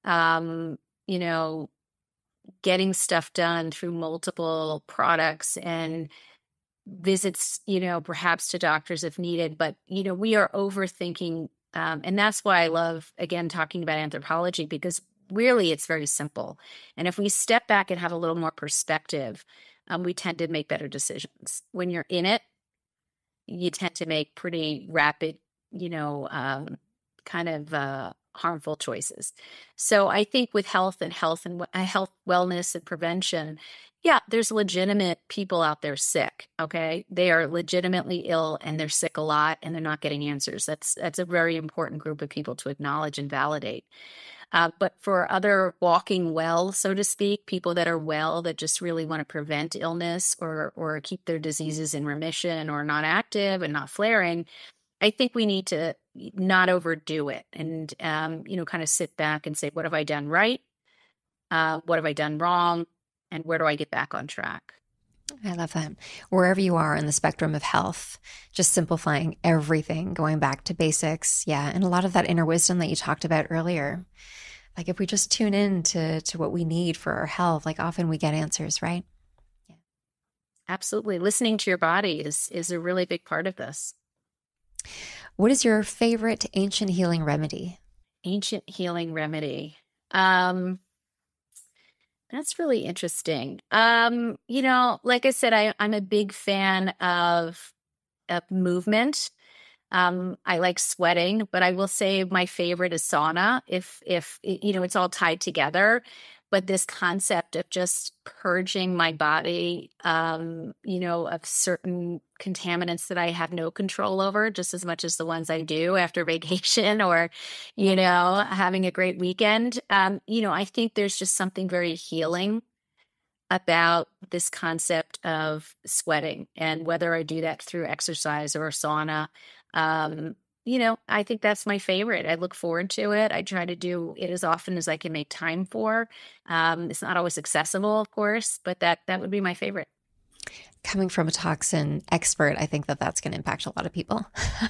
um, you know, getting stuff done through multiple products and visits, you know, perhaps to doctors if needed, but, you know, we are overthinking. Um, and that's why I love, again, talking about anthropology, because really it's very simple. And if we step back and have a little more perspective, um, we tend to make better decisions. When you're in it, you tend to make pretty rapid, you know, um, kind of uh, harmful choices. So I think with health and health and uh, health, wellness and prevention, yeah, there's legitimate people out there sick. Okay. They are legitimately ill and they're sick a lot and they're not getting answers. That's, that's a very important group of people to acknowledge and validate. Uh, but for other walking well, so to speak, people that are well, that just really want to prevent illness or, or keep their diseases in remission or not active and not flaring, I think we need to not overdo it and, um, you know, kind of sit back and say, what have I done right? Uh, what have I done wrong? And where do I get back on track?
I love that. Wherever you are in the spectrum of health, just simplifying everything, going back to basics. Yeah. And a lot of that inner wisdom that you talked about earlier. Like if we just tune in to, to what we need for our health, like often we get answers, right?
Yeah. Absolutely. Listening to your body is, is a really big part of this.
What is your favorite ancient healing remedy?
Ancient healing remedy. Um, That's really interesting. Um, you know, like I said, I, I'm a big fan of, of movement. Um, I like sweating, but I will say my favorite is sauna. If, if you know, it's all tied together. But this concept of just purging my body, um, you know, of certain contaminants that I have no control over, just as much as the ones I do after vacation or, you know, having a great weekend. Um, you know, I think there's just something very healing about this concept of sweating, and whether I do that through exercise or sauna. Um, You know, I think that's my favorite. I look forward to it. I try to do it as often as I can make time for. Um, it's not always accessible, of course, but that that would be my favorite.
Coming from a toxin expert, I think that that's going to impact a lot of people.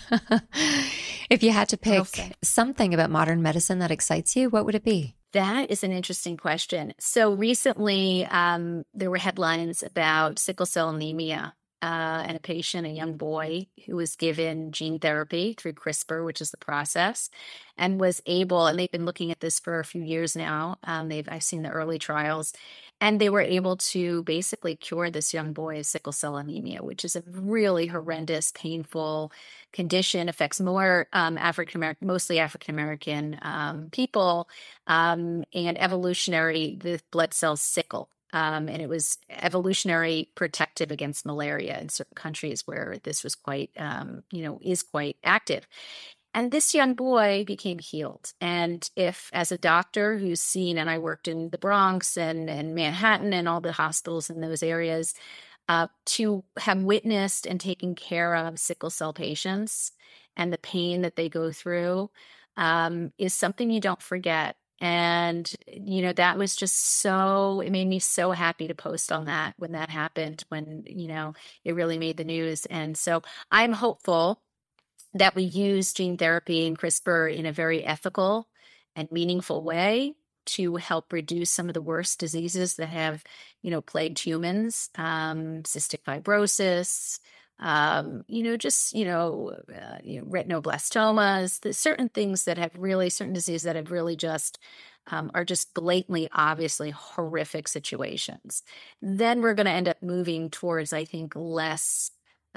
If you had to pick something about modern medicine that excites you, what would it be?
That is an interesting question. So recently, um, there were headlines about sickle cell anemia uh, and a patient, a young boy, who was given gene therapy through CRISPR, which is the process, and was able, and they've been looking at this for a few years now. Um, they've I've seen the early trials, and they were able to basically cure this young boy of sickle cell anemia, which is a really horrendous, painful condition. Affects more um, African American, mostly African American um, people, um, and evolutionary, the blood cells sickle. Um, and it was evolutionary protective against malaria in certain countries where this was quite, um, you know, is quite active. And this young boy became healed. And if, as a doctor who's seen, and I worked in the Bronx and, and Manhattan and all the hospitals in those areas, uh, to have witnessed and taken care of sickle cell patients and the pain that they go through um, is something you don't forget. And, you know, that was just so, it made me so happy to post on that when that happened, when, you know, it really made the news. And so I'm hopeful that we use gene therapy and CRISPR in a very ethical and meaningful way to help reduce some of the worst diseases that have, you know, plagued humans, um, cystic fibrosis, um, you know, just, you know, uh, you know, retinoblastomas, the certain things that have really, certain diseases that have really just, um, are just blatantly, obviously horrific situations. Then we're going to end up moving towards, I think, less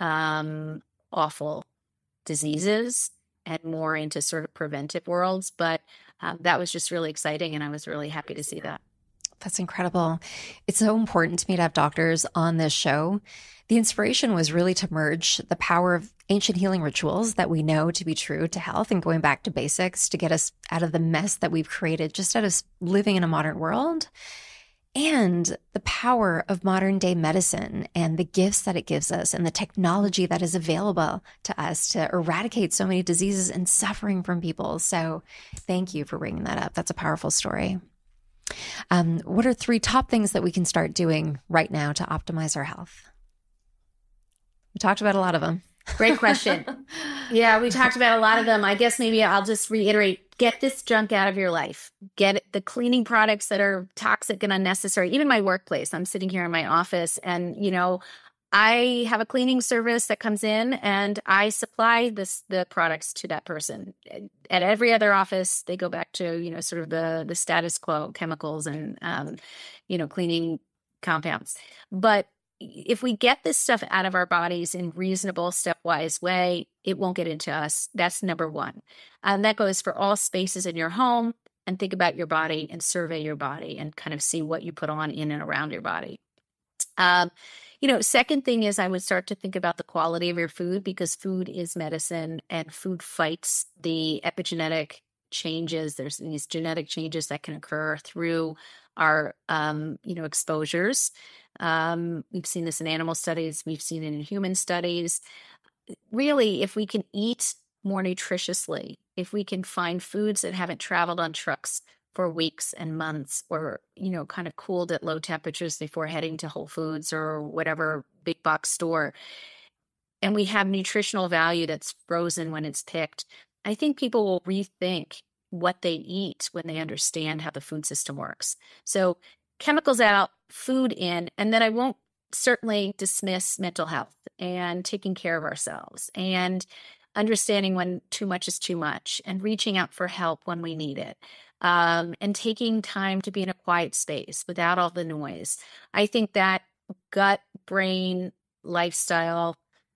um, awful diseases and more into sort of preventive worlds. But um, that was just really exciting. And I was really happy to see that.
That's incredible. It's so important to me to have doctors on this show. The inspiration was really to merge the power of ancient healing rituals that we know to be true to health and going back to basics to get us out of the mess that we've created just out of living in a modern world, and the power of modern day medicine and the gifts that it gives us and the technology that is available to us to eradicate so many diseases and suffering from people. So thank you for bringing that up. That's a powerful story. Um, what are three top things that we can start doing right now to optimize our health? We talked about a lot of them.
Great question. Yeah, we talked about a lot of them. I guess maybe I'll just reiterate, get this junk out of your life. Get the cleaning products that are toxic and unnecessary. Even my workplace, I'm sitting here in my office and, you know, I have a cleaning service that comes in and I supply this the products to that person. At every other office, they go back to, you know, sort of the, the status quo, chemicals and, um, you know, cleaning compounds. But if we get this stuff out of our bodies in reasonable, stepwise way, it won't get into us. That's number one. And that goes for all spaces in your home. And think about your body and survey your body and kind of see what you put on in and around your body. Um, you know, second thing is I would start to think about the quality of your food, because food is medicine and food fights the epigenetic changes. There's these genetic changes that can occur through our, um, you know, exposures. Um, we've seen this in animal studies. We've seen it in human studies. Really, if we can eat more nutritiously, if we can find foods that haven't traveled on trucks for weeks and months, or, you know, kind of cooled at low temperatures before heading to Whole Foods or whatever big box store, and we have nutritional value that's frozen when it's picked, I think people will rethink what they eat when they understand how the food system works. So chemicals out, food in, and then I won't certainly dismiss mental health and taking care of ourselves and understanding when too much is too much and reaching out for help when we need it. Um, and taking time to be in a quiet space without all the noise. I think that gut, brain, lifestyle,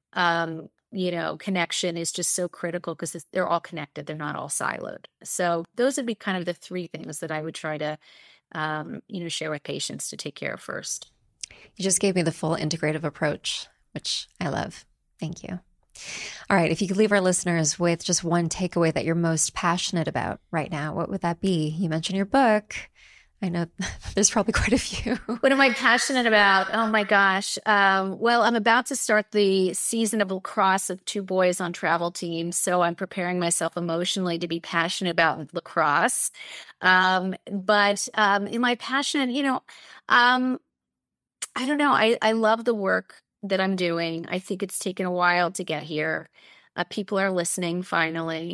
um, you know, connection is just so critical because they're all connected. They're not all siloed. So those would be kind of the three things that I would try to, um, you know, share with patients to take care of first.
You just gave me the full integrative approach, which I love. Thank you. All right. If you could leave our listeners with just one takeaway that you're most passionate about right now, what would that be? You mentioned your book. I know there's probably quite a few.
What am I passionate about? Oh my gosh. Um, well, I'm about to start the season of lacrosse of two boys on travel teams. So I'm preparing myself emotionally to be passionate about lacrosse. Um, but um, in my passion, you know, um, I don't know. I, I love the work that I'm doing. I think it's taken a while to get here. Uh, people are listening finally.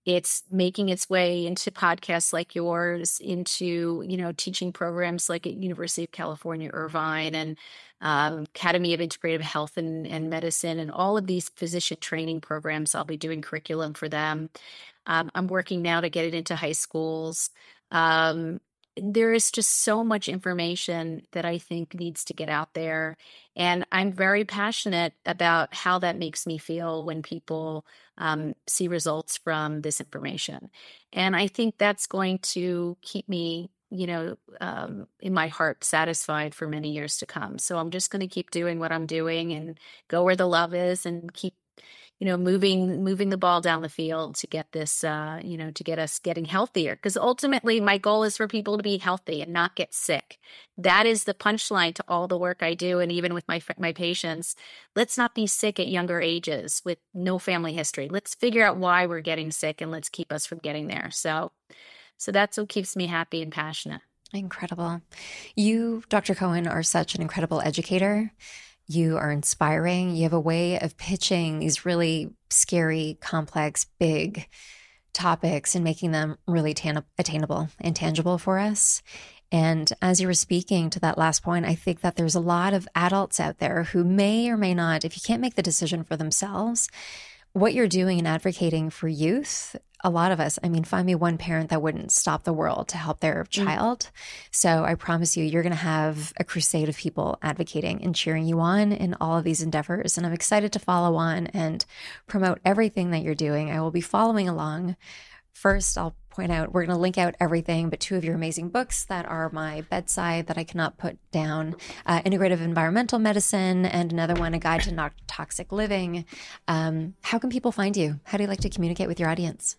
It's making its way into podcasts like yours, into, you know, teaching programs like at University of California, Irvine, and um, Academy of Integrative Health and, and Medicine, and all of these physician training programs. I'll be doing curriculum for them. Um, I'm working now to get it into high schools. Um, there is just so much information that I think needs to get out there. And I'm very passionate about how that makes me feel when people um, see results from this information. And I think that's going to keep me, you know, um, in my heart satisfied for many years to come. So I'm just going to keep doing what I'm doing and go where the love is and keep, you know, moving, moving the ball down the field to get this, uh, you know, to get us getting healthier. Because ultimately my goal is for people to be healthy and not get sick. That is the punchline to all the work I do. And even with my, my patients, let's not be sick at younger ages with no family history. Let's figure out why we're getting sick and let's keep us from getting there. So, so that's what keeps me happy and passionate.
Incredible. You, Doctor Cohen, are such an incredible educator. You are inspiring. You have a way of pitching these really scary, complex, big topics and making them really tan- attainable and tangible for us. And as you were speaking to that last point, I think that there's a lot of adults out there who may or may not, if you can't make the decision for themselves, what you're doing and advocating for youth, a lot of us, I mean, find me one parent that wouldn't stop the world to help their child. Mm. So I promise you, you're going to have a crusade of people advocating and cheering you on in all of these endeavors. And I'm excited to follow on and promote everything that you're doing. I will be following along. First, I'll point out, we're going to link out everything, but two of your amazing books that are my bedside that I cannot put down, uh, Integrative Environmental Medicine, and another one, A Guide to Not Toxic Living. Um, how can people find you? How do you like to communicate with your audience?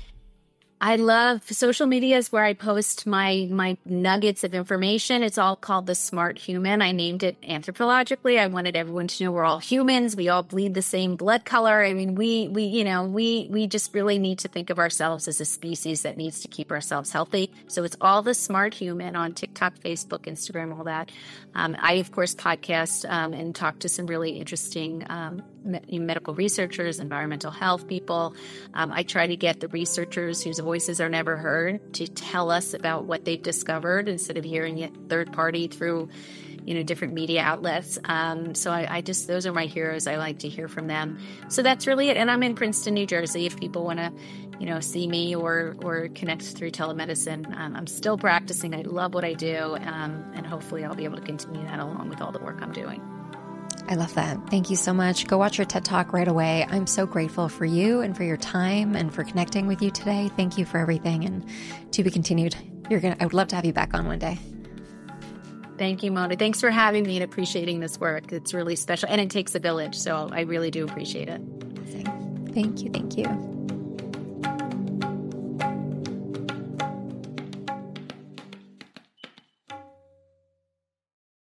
I love social media is where I post my my nuggets of information. It's all called The Smart Human. I named it anthropologically. I wanted everyone to know we're all humans. We all bleed the same blood color. I mean, we we you know we we just really need to think of ourselves as a species that needs to keep ourselves healthy. So it's all The Smart Human on TikTok, Facebook, Instagram, all that. Um, I of course podcast um, and talk to some really interesting um, me- medical researchers, environmental health people. Um, I try to get the researchers whose voices are never heard to tell us about what they've discovered instead of hearing it third party through, you know, different media outlets. Um, so I, I just, those are my heroes. I like to hear from them. So that's really it. And I'm in Princeton, New Jersey. If people want to, you know, see me or, or connect through telemedicine, um, I'm still practicing. I love what I do. Um, and hopefully I'll be able to continue that along with all the work I'm doing.
I love that. Thank you so much. Go watch your TED Talk right away. I'm so grateful for you and for your time and for connecting with you today. Thank you for everything, and to be continued. You're gonna. I would love to have you back on one day.
Thank you, Mona. Thanks for having me and appreciating this work. It's really special, and it takes a village, so I really do appreciate it.
Thank you. Thank you.